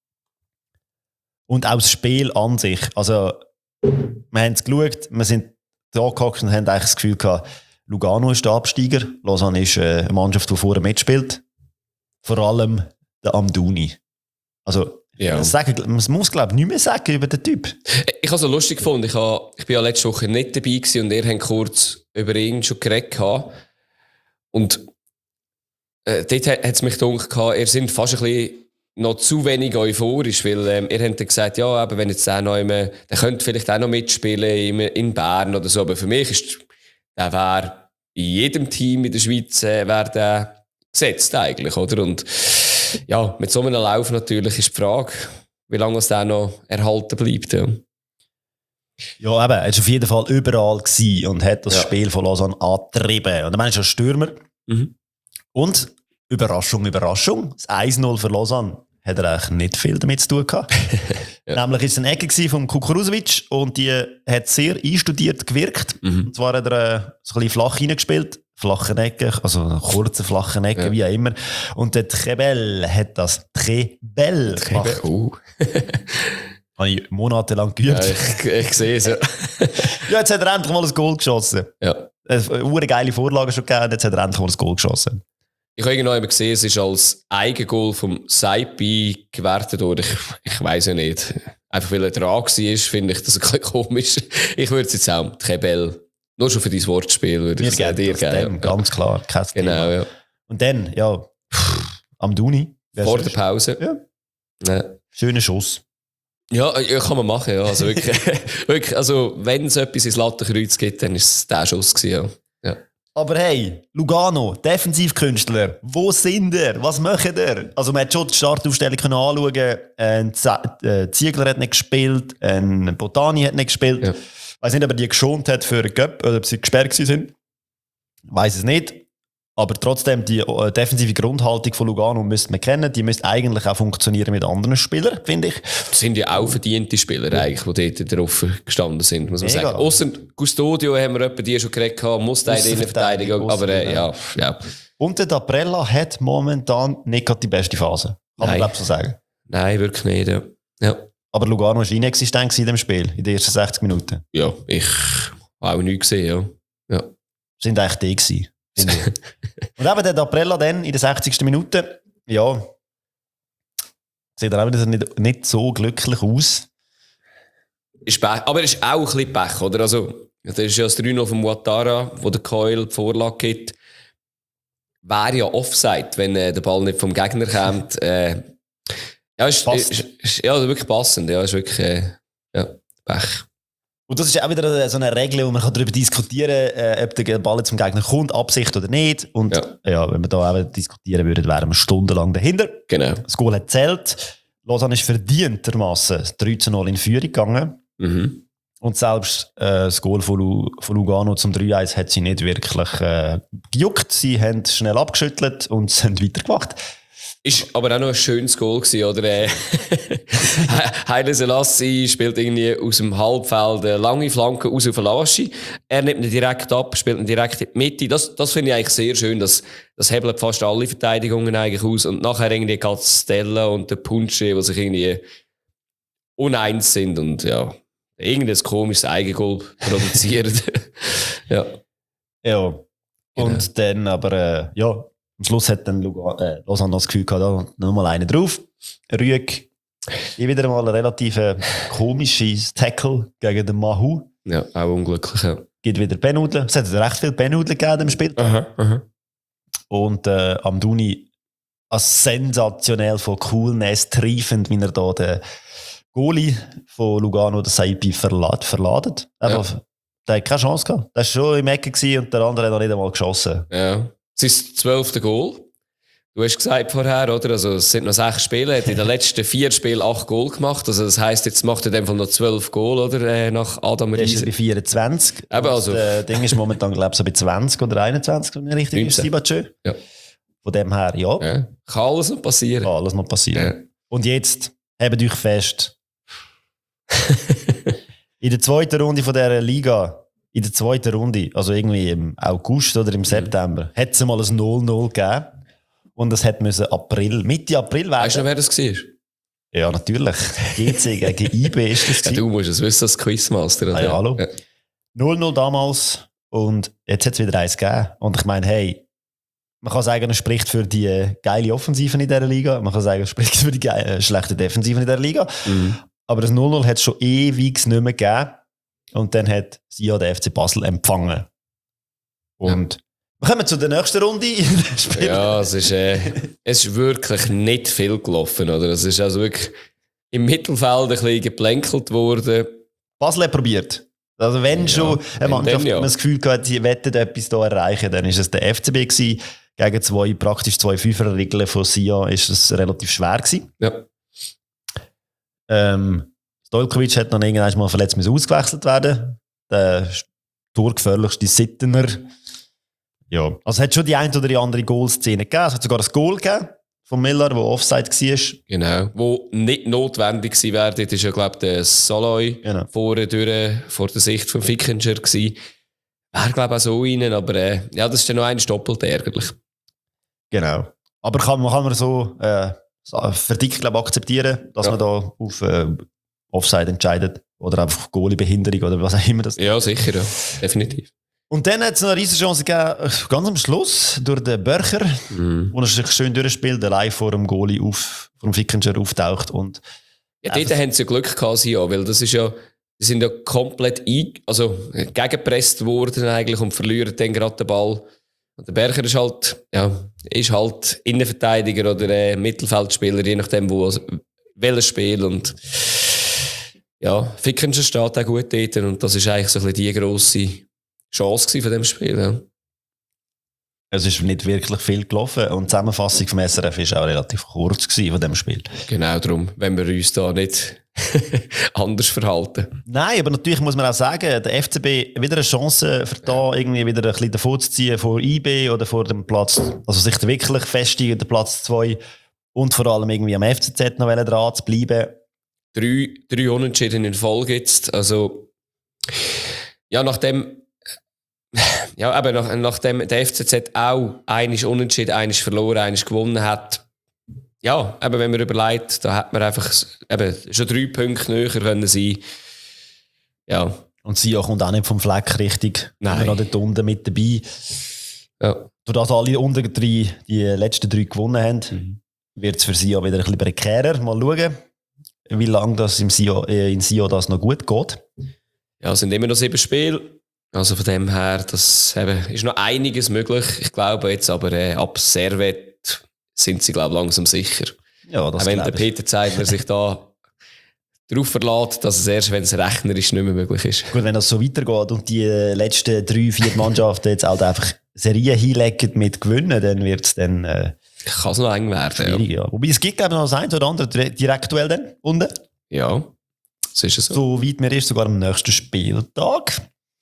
Und auch das Spiel an sich. Also, wir haben es geschaut, wir sind da gehockt und haben eigentlich das Gefühl gehabt, Lugano ist der Absteiger, Lausanne ist äh, eine Mannschaft, die vorher mitspielt. Vor allem der Amdouni. Also, ja. man, sagen, man muss, glaube ich, nicht mehr sagen über den Typ. Ich habe es so lustig gefunden. Ich, habe, ich bin ja letzte Woche nicht dabei gewesen und ihr habt kurz über ihn schon geredet. Und äh, dort hat es mich gedacht, ihr seid fast ein bisschen noch zu wenig euphorisch, weil ähm, ihr habt dann gesagt, ja, aber wenn jetzt der noch immer, der könnte vielleicht auch noch mitspielen in, in Bern oder so, aber für mich ist der wäre in jedem Team in der Schweiz äh, wäre der gesetzt eigentlich, oder? Und ja, mit so einem Lauf natürlich ist die Frage, wie lange es der noch erhalten bleibt. Ja, ja eben, er war auf jeden Fall überall gewesen und hat das ja. Spiel von Lausanne angetrieben. Und dann ist er Stürmer. Mhm. Und Überraschung, Überraschung, das eins null für Lausanne hat er eigentlich nicht viel damit zu tun gehabt. ja. Nämlich war es eine Ecke von Kukuruzovic und die hat sehr einstudiert gewirkt. Mhm. Und zwar hat er äh, so ein bisschen flach reingespielt, flache Ecke, also kurze, flache Ecke, ja. wie auch immer. Und der Trebel hat das Trebel gemacht. Uh. Habe ich monatelang geübt. Ja, ich, ich sehe es, ja. ja, jetzt hat er endlich mal ein Goal geschossen. Ja. Eine geile Vorlage schon gegeben, jetzt hat er endlich mal ein Goal geschossen. Ich habe irgendwann gesehen, es ist als Eigengoal vom Saipi gewertet worden. Ich, ich weiss ja nicht. Einfach weil er dran war, finde ich das ein bisschen komisch. Ich würde es jetzt auch Trebel, nur schon für dein Wortspiel, würde ich sagen, dir geben. Ja. Ganz klar, kein Genau, Thema. Ja. Und dann, ja, Amdouni. Vor der Pause. Ja. Ja. Schöner Schuss. Ja, ja, kann man machen, ja. Also wirklich, wirklich, also wenn es etwas ins Lattenkreuz gibt, dann ist es der Schuss gewesen, ja. ja. Aber hey, Lugano, Defensivkünstler, wo sind ihr? Was macht ihr? Also man hat schon die Startaufstellung anschauen. Ein Ziegler hat nicht gespielt, ein Botani hat nicht gespielt. Ich ja. weiss nicht, ob er die geschont hat für den Cup oder ob sie gesperrt sind. Ich weiss es nicht. Aber trotzdem, die äh, defensive Grundhaltung von Lugano müsste man kennen. Die müsste eigentlich auch funktionieren mit anderen Spielern, finde ich. Das sind ja auch verdiente Spieler, eigentlich, die dort drauf gestanden sind, muss man Mega. sagen. Ausser Custodio haben wir etwa die schon geredet, muss der in der Verteidigung. Aber äh, ja, ja. Und der Daprella hat momentan nicht gerade die beste Phase. Kann man glaube so sagen. Nein, wirklich nicht. Ja. Ja. Aber Lugano war inexistent in dem Spiel, in den ersten sechzig Minuten. Ja, ich habe auch nichts gesehen. Ja. Ja. Sind eigentlich die gewesen. Und eben der Daprella dann in der sechzigsten Minute, ja, sieht er auch wieder nicht, nicht so glücklich aus. Ist Pech, aber er ist auch ein bisschen Pech, oder? Also, das ist ja das drei null von Ouattara, wo der Coil die Vorlage gibt. Wäre ja Offside, wenn äh, der Ball nicht vom Gegner kommt. Äh, ja, ist, ist, ist ja, wirklich passend. Ja, ist wirklich äh, ja, Pech. Und das ist auch wieder so eine Regel, wo man darüber diskutieren kann, äh, ob der Ball zum Gegner kommt, Absicht oder nicht. Und ja, ja wenn wir da auch diskutieren würden, wären wir stundenlang dahinter. Genau. Das Goal hat zählt. Lausanne ist verdientermassen drei zu null in Führung gegangen. Mhm. Und selbst äh, das Goal von, Lu- von Lugano zum drei eins hat sie nicht wirklich äh, gejuckt. Sie haben schnell abgeschüttelt und sind weitergemacht. Ist aber auch noch ein schönes Goal gewesen, oder? Äh, Haile Selassie spielt irgendwie aus dem Halbfeld eine lange Flanke aus auf Laschi. Er nimmt ihn direkt ab, spielt ihn direkt in die Mitte. Das, das finde ich eigentlich sehr schön. Das, das hebelt fast alle Verteidigungen eigentlich aus. Und nachher irgendwie geht Stella und der Punsche, die sich irgendwie uneins sind und ja, irgendein komisches Eigengoal produzieren. ja. Ja. Und genau. Dann aber, äh, ja. Am Schluss hat dann äh, Lausanne das Gefühl gehabt, da noch mal einen drauf. Rüegg, hier wieder mal ein relativ äh, komisches Tackle gegen den Mahu. Ja, auch unglücklich. Ja. Gibt wieder Pennudeln. Es hat recht viele Pennudeln gegeben im Spiel. Aha, aha. Und äh, Amdouni als sensationell von Coolness triefend, wie er da den Goalie von Lugano, der Saipi, verladet. verladet. Ja. Der hat keine Chance gehabt. Der war schon im Ecke und der andere hat noch nicht einmal geschossen. Ja. Es ist das zwölfte Goal. Du hast gesagt vorher, oder? Also, es sind noch sechs Spiele, er hat in den letzten vier Spielen acht Goal gemacht. Also, das heisst, jetzt macht er in dem Fall noch zwölf Goal, oder? Äh, nach Adam Der ist Riese. bei vierundzwanzig. Eben, also. Das Ding ist momentan, glaube ich, so bei zwanzig oder einundzwanzig, wenn ich richtig ist, Sibachö. Ja. Von dem her, ja. ja. Kann alles noch passieren. Kann alles noch passieren. Ja. Und jetzt, hebt euch fest. In der zweiten Runde von dieser Liga, in der zweiten Runde, also irgendwie im August oder im September, hat es mal ein null null gegeben. Und es hat müssen April, Mitte April werden. Weißt du noch, wer das war? Ja, natürlich. G C gegen I B ist das. Ja, du musst es wissen als Quizmaster. Ah, ja, hallo. Ja. null null damals und jetzt hat es wieder eins gegeben. Und ich meine, hey, man kann sagen, es spricht für die geile Offensive in dieser Liga. Man kann sagen, es spricht für die geile, schlechte Defensive in dieser Liga. Mhm. Aber das null null hat es schon ewig nicht mehr gegeben. Und dann hat sie ja den F C Basel empfangen. Und ja. Wir kommen zu der nächsten Runde. Ja, es ist, äh, es ist wirklich nicht viel gelaufen. Oder? Es ist also wirklich im Mittelfeld ein bisschen geplänkelt worden. Basel hat probiert. Also wenn ja, schon eine Mannschaft ja. das Gefühl hat, sie wettet etwas hier erreichen, dann ist es der F C B gewesen. Gegen zwei, praktisch zwei Fünfer-Regeln von Sia ist es relativ schwer gewesen. Ja. Ähm, Stojkovic hat dann irgendwann mal verletzt müssen ausgewechselt werden. Der torgefährlichste Sittener. Ja. Also es hat schon die ein oder die andere Goal-Szene gegeben. Es hat sogar ein Goal gegeben von Miller, der Offside war. Genau. Wo nicht notwendig gewesen wäre. Das war ja, glaube ich, der Saloy genau. vorne durch, vor der Sicht von Fickinger gewesen. Wäre, glaube ich, auch so rein. Aber äh, ja, das ist ja noch ein doppelt ärgerlich. Genau. Aber kann, man kann man so äh, verdickt, glaube ich, akzeptieren, dass ja. man da auf äh, Offside entscheidet. Oder einfach auf Goalie-Behinderung oder was auch immer das Ja, sicher, ja. Definitiv. Und dann hat es noch eine riesige Chance gegeben, ganz am Schluss, durch den Börcher, mhm. wo er sich schön durchspielt, allein vor dem Goalie auf, vor dem Fickinger auftaucht. Und ja, dort haben sie ja Glück gehabt, ja, weil das ist ja, die sind ja komplett ein, also gegengepresst worden eigentlich und verlieren dann gerade den Ball. Und der Bercher ist halt, ja, ist halt Innenverteidiger oder äh, Mittelfeldspieler, je nachdem, wo, also, welches Spiel. Und ja, Fickinger steht auch gut dort und das ist eigentlich so ein bisschen die grosse Chance von diesem Spiel. Ja. Es ist nicht wirklich viel gelaufen und die Zusammenfassung vom S R F war auch relativ kurz von diesem Spiel. Genau darum, wenn wir uns da nicht anders verhalten. Nein, aber natürlich muss man auch sagen, der F C B wieder eine Chance für da irgendwie wieder ein bisschen davon zu ziehen vor I B oder vor dem Platz, also sich wirklich festigen, der Platz zwei und vor allem irgendwie am F C Z noch dran zu bleiben. Drei, drei Unentschieden in Folge jetzt, also ja, nachdem Ja, aber nach, nachdem der F C Z auch einiges unentschieden, einiges verloren, einiges gewonnen hat, ja, aber wenn man überlegt, da hat man einfach eben schon drei Punkte näher können sein. Ja. Und Sia kommt auch nicht vom Fleck richtig. Nein. Immer noch dort unten mit dabei. Ja. Dadurch, dass alle unter drei, die letzten drei gewonnen haben, mhm. wird es für Sia wieder ein bisschen prekärer. Mal schauen, wie lange das im Sia, äh, in Sia das noch gut geht. Ja, es sind immer noch sieben Spiele. Also von dem her, das eben, ist noch einiges möglich. Ich glaube jetzt aber äh, ab Servet sind sie, glaube ich, langsam sicher. Ja, das auch wenn der Peter Zeidler sich da darauf verlässt, dass es erst, wenn es rechnerisch nicht mehr möglich ist. Gut, wenn das so weitergeht und die letzten drei, vier Mannschaften jetzt halt einfach Serien hinlegen mit Gewinnen, dann wird es dann äh, kann es noch eng werden. Ja. Ja. Wobei es gibt, glaube ich, noch das eine oder andere Direktuell dann unten. Ja, das ist es so. So weit mir ist, sogar am nächsten Spieltag.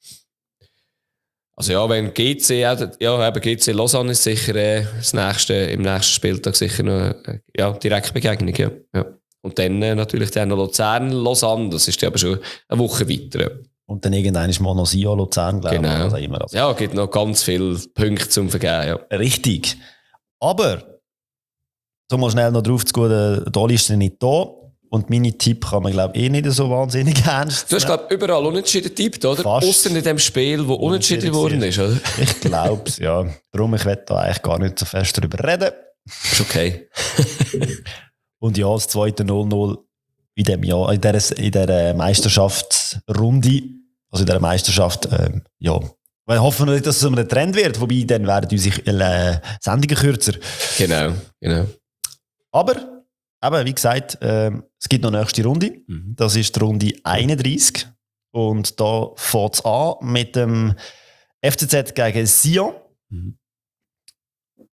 Also ja, wenn G C, ja, eben G C Lausanne ist sicher äh, das nächste, im nächsten Spieltag sicher noch äh, ja, Direktbegegnung. Ja. Ja. Und dann äh, natürlich dann noch Luzern, Lausanne, das ist ja aber schon eine Woche weiter. Ja. Und dann irgendwann ist mal noch Sia Luzern, glaube ich. Genau. Also immer das. Ja, es gibt noch ganz viele Punkte zum Vergeben. Ja. Richtig. Aber, so mal schnell noch drauf zu gehen, der Dolly ist nicht da. Und meine Tipp kann man, glaube ich, eh nicht so wahnsinnig ernst. Du hast, glaube ich, überall unentschieden getippt, oder? Außer in dem Spiel, wo unentschieden geworden ist, oder? Ich glaube es, ja. Darum, ich will da eigentlich gar nicht so fest darüber reden. Ist okay. Und ja, das zweite null null in dem Jahr, in dieser, in dieser Meisterschaftsrunde, also in dieser Meisterschaft, ähm, ja. Wir hoffen nicht, dass es ein Trend wird, wobei dann werden unsere äh, Sendungen kürzer. Genau, genau. Aber, aber wie gesagt, ähm, es gibt noch eine nächste Runde. Mhm. Das ist die Runde einunddreißig. Und da fängt es an mit dem F C Z gegen Sion. Mhm. Und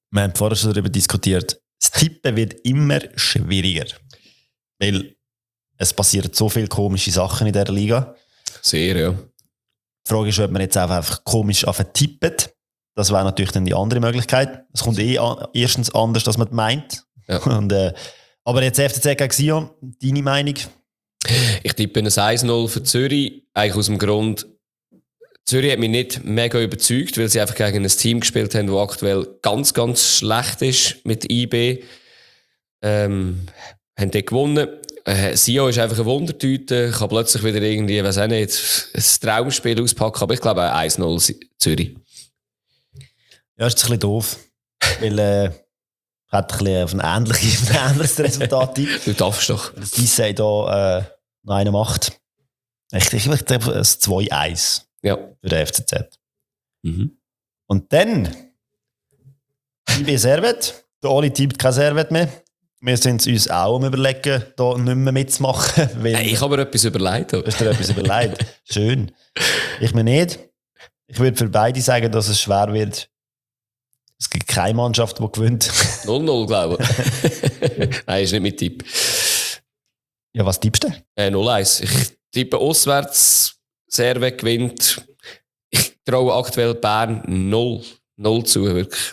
Wir haben vorher schon darüber diskutiert. Das Tippen wird immer schwieriger. Weil es passieren so viele komische Sachen in dieser Liga. Sehr, ja. Die Frage ist, ob man jetzt einfach komisch anfängt tippen. Das wäre natürlich dann die andere Möglichkeit. Es kommt eh an, erstens anders, als man meint. Ja. Und, äh, aber jetzt F C Z gegen Sion, deine Meinung? Ich tippe ein eins null für Zürich. Eigentlich aus dem Grund, Zürich hat mich nicht mega überzeugt, weil sie einfach gegen ein Team gespielt haben, das aktuell ganz, ganz schlecht ist mit I B. Ähm, haben dort gewonnen. Äh, Sion ist einfach eine Wundertüte. Kann plötzlich wieder irgendwie, weiß auch nicht, ein Traumspiel auspacken. Aber ich glaube eins null Zürich. Ja, ist ein bisschen doof. Weil äh, hat ein bisschen auf ein ähnliches, ein ähnliches Resultat. Du darfst doch. Das Dissei da äh, noch einen macht. Ich, ich, ich glaube, ein zwei eins ja. für den F C Z. Mhm. Und dann I B Servet. Der Oli tippt kein Servet mehr. Wir sind uns auch am Überlegen, da nicht mehr mitzumachen. Weil hey, ich habe mir etwas überlegt. Du hast dir etwas überlegt. Schön. Ich mir nicht. Ich würde für beide sagen, dass es schwer wird. Es gibt keine Mannschaft, die gewinnt. null null, glaube ich. Nein, ist nicht mein Tipp. Ja, was tippst du? Äh, null eins. Ich tippe auswärts, Servet gewinnt. Ich traue aktuell Bern null null zu, wirklich.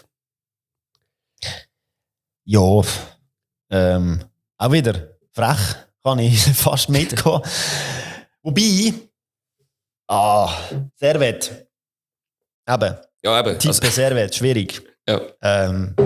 Ja, ähm, auch wieder frech, kann ich fast mitgehen. Wobei, ah, Servet. Eben, Ja, eben. Tippe Also, Servet, schwierig. ja. Ähm,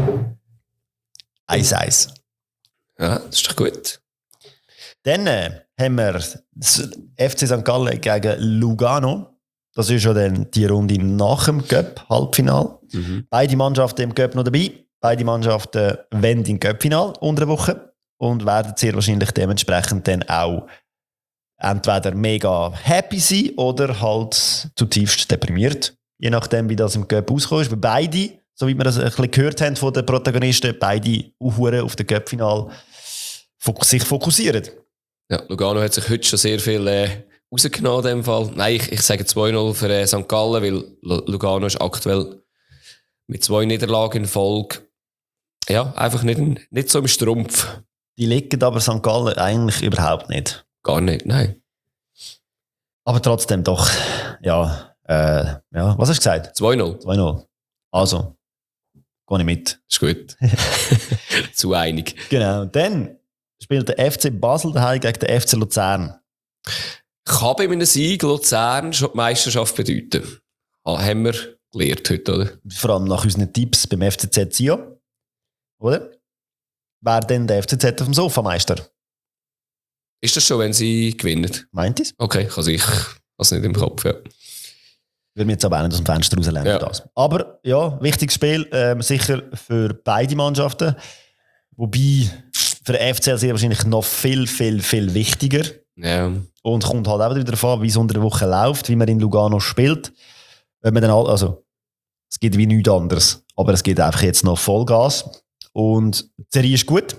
eins eins. ja, das ist doch gut. Dann äh, haben wir das F C Sankt Gallen gegen Lugano. Das ist schon dann die Runde nach dem Cup-Halbfinal. Mhm. Beide Mannschaften im Cup noch dabei. Beide Mannschaften wollen im Cup-Final unter der Woche und werden sehr wahrscheinlich dementsprechend dann auch entweder mega happy sein oder halt zutiefst deprimiert. Je nachdem, wie das im Cup auskommt. Weil beide, so wie wir das ein bisschen gehört haben von den Protagonisten, beide Uhren auf dem Cup-Final sich fokussieren. Ja, Lugano hat sich heute schon sehr viel äh, rausgenommen in dem Fall. Nein, ich, ich sage zwei null für äh, Sankt Gallen, weil L- Lugano ist aktuell mit zwei Niederlagen in Folge ja, einfach nicht, nicht so im Strumpf. Die liegen aber Sankt Gallen eigentlich überhaupt nicht. Gar nicht, nein. Aber trotzdem doch, ja, äh, ja, was hast du gesagt? zwei null. zwei null. Also, gehe ich mit. Ist gut. Zu einig. Genau. Dann spielt der F C Basel daheim gegen den F C Luzern. Kann bei einem Sieg Luzern schon die Meisterschaft bedeuten? Ah, haben wir gelernt heute, oder? Vor allem nach unseren Tipps beim F C Z Sion. Oder? Wer denn der F C Z auf dem Sofameister? Ist das schon, wenn sie gewinnen? Meint ihr? Okay, also ich habe es nicht im Kopf, ja. Würde mir jetzt aber auch nicht aus dem Fenster rauslehnen. Ja. Das. Aber ja, wichtiges Spiel, ähm, sicher für beide Mannschaften. Wobei für den F C sehr wahrscheinlich noch viel, viel, viel wichtiger. Ja. Und kommt halt auch wieder davon, wie es unter der Woche läuft, wie man in Lugano spielt. Wenn man dann halt, also, es geht wie nichts anderes. Aber es geht einfach jetzt noch Vollgas. Und die Serie ist gut.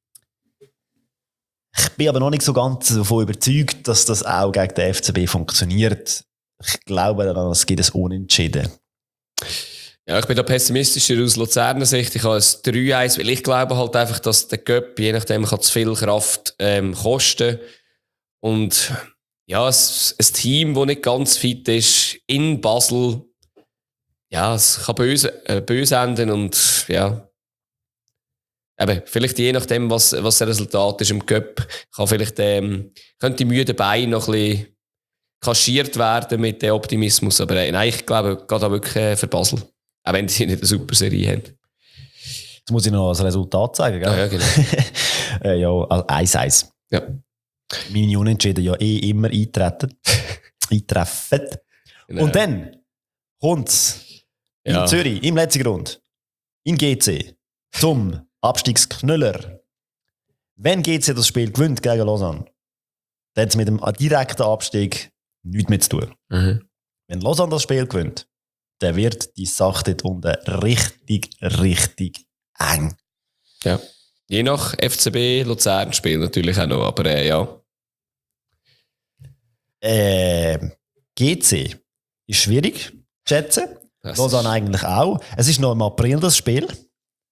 Ich bin aber noch nicht so ganz davon überzeugt, dass das auch gegen den F C B funktioniert. Ich glaube daran, es gibt ein Unentschieden. Ja, ich bin da pessimistischer aus Luzerner Sicht. Ich habe ein drei eins, weil ich glaube halt einfach, dass der Göpp, je nachdem, kann zu viel Kraft ähm, kosten. Und ja, es, ein Team, das nicht ganz fit ist, in Basel, ja, es kann böse, äh, böse enden und ja, eben, vielleicht je nachdem, was, was das Resultat ist im Cup, kann vielleicht, ähm, könnte die müde Beine noch ein bisschen kaschiert werden mit dem Optimismus. Aber äh, nein, ich glaube, geht auch wirklich äh, für Basel. Auch wenn sie nicht eine super Serie haben. Jetzt muss ich noch das Resultat sagen, gell? Ah, ja, genau. äh, ja, also eins eins. Ja. Meine Unentschieden ja eh immer eintreten. eintreffen. Genau. Und dann kommt es Ja. in Zürich, im letzten Grund, in G C, zum Abstiegsknüller. Wenn G C das Spiel gewinnt gegen Lausanne, dann hat es mit dem direkten Abstieg nichts mehr zu tun. Mhm. Wenn Lausanne das Spiel gewinnt, dann wird die Sache dort unten richtig, richtig eng. Ja. Je nach F C B, Luzern spielt natürlich auch noch, aber äh, ja. Äh, G C ist schwierig zu schätzen. Das Lausanne ist- eigentlich auch. Es ist noch im April das Spiel.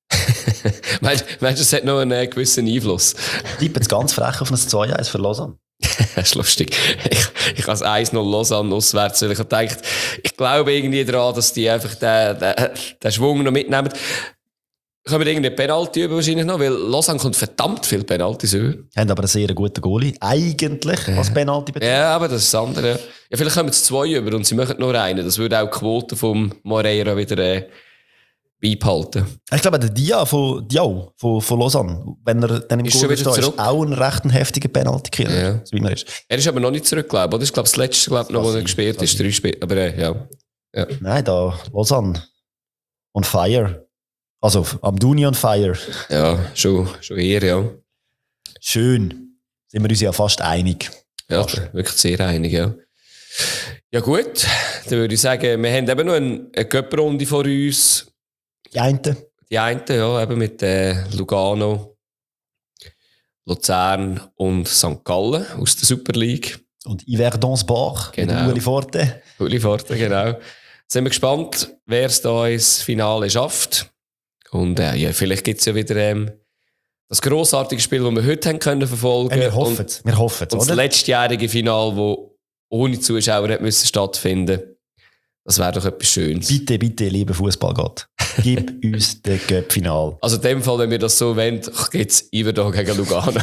Meinst du, es hat noch einen äh, gewissen Einfluss? Ich tippe jetzt ganz frech auf ein zwei eins für Lausanne. Das ist lustig. Ich, ich habe eins null Lausanne auswärts, weil ich habe gedacht, ich glaube irgendwie daran, dass die einfach den, den, den Schwung noch mitnehmen. Können wir irgendeine Penalty über wahrscheinlich noch, weil Lausanne kommt verdammt viel Penaltys über. Haben aber einen sehr guten Goalie, eigentlich, was Penalty betrifft. Ja, aber das ist das andere. Ja, vielleicht kommen es zwei über und sie machen nur einen. Das würde auch die Quote vom Moreira wieder äh, beibehalten. Ich glaube, der Dia von, Diao von, von Lausanne, wenn er dann im Ist Goal schon wieder ist, zurück. ist auch ein recht heftiger Penalty-Killer, Ja. so wie er ist. Er ist aber noch nicht zurück, glaube ich. Oder? Ich glaube, das letzte, glaube ich, noch, wo er gespielt ist, drei Spiele. Aber äh, ja. ja. Nein, da, Lausanne. On fire. Also, Amdouni on fire. Ja, schon, schon eher, ja. Schön. Sind wir uns ja fast einig. Ja, Fast. wirklich sehr einig, ja. Ja gut, dann würde ich sagen, wir haben eben noch eine, eine Cup-Runde vor uns. Die einen. Die eine, ja, eben mit äh, Lugano, Luzern und Sankt Gallen aus der Super League. Und Yverdons Bar. Genau. Mit Uli Forte. Uli Forte, genau. Sind wir gespannt, wer es da ins Finale schafft. Und äh, ja, vielleicht gibt es ja wieder ähm, das grossartige Spiel, das wir heute haben können verfolgen. Ja, wir hoffen es. Wir hoffen es, Und das oder? letztjährige Finale, das ohne Zuschauer hätte müssen stattfinden. Das wäre doch etwas Schönes. Bitte, bitte, lieber Fußballgott, gib uns den Cup-Final. Also in dem Fall, wenn wir das so wollen, geht es Iverdon gegen Lugano.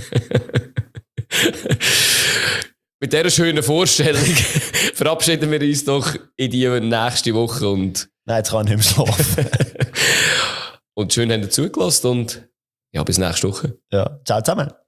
Mit dieser schönen Vorstellung verabschieden wir uns doch in die nächste Woche. Und, Nein, jetzt kann ich nicht mehr schlafen. und schön, dass ihr zugelassen und ja, bis nächste Woche. Ja, ciao zusammen.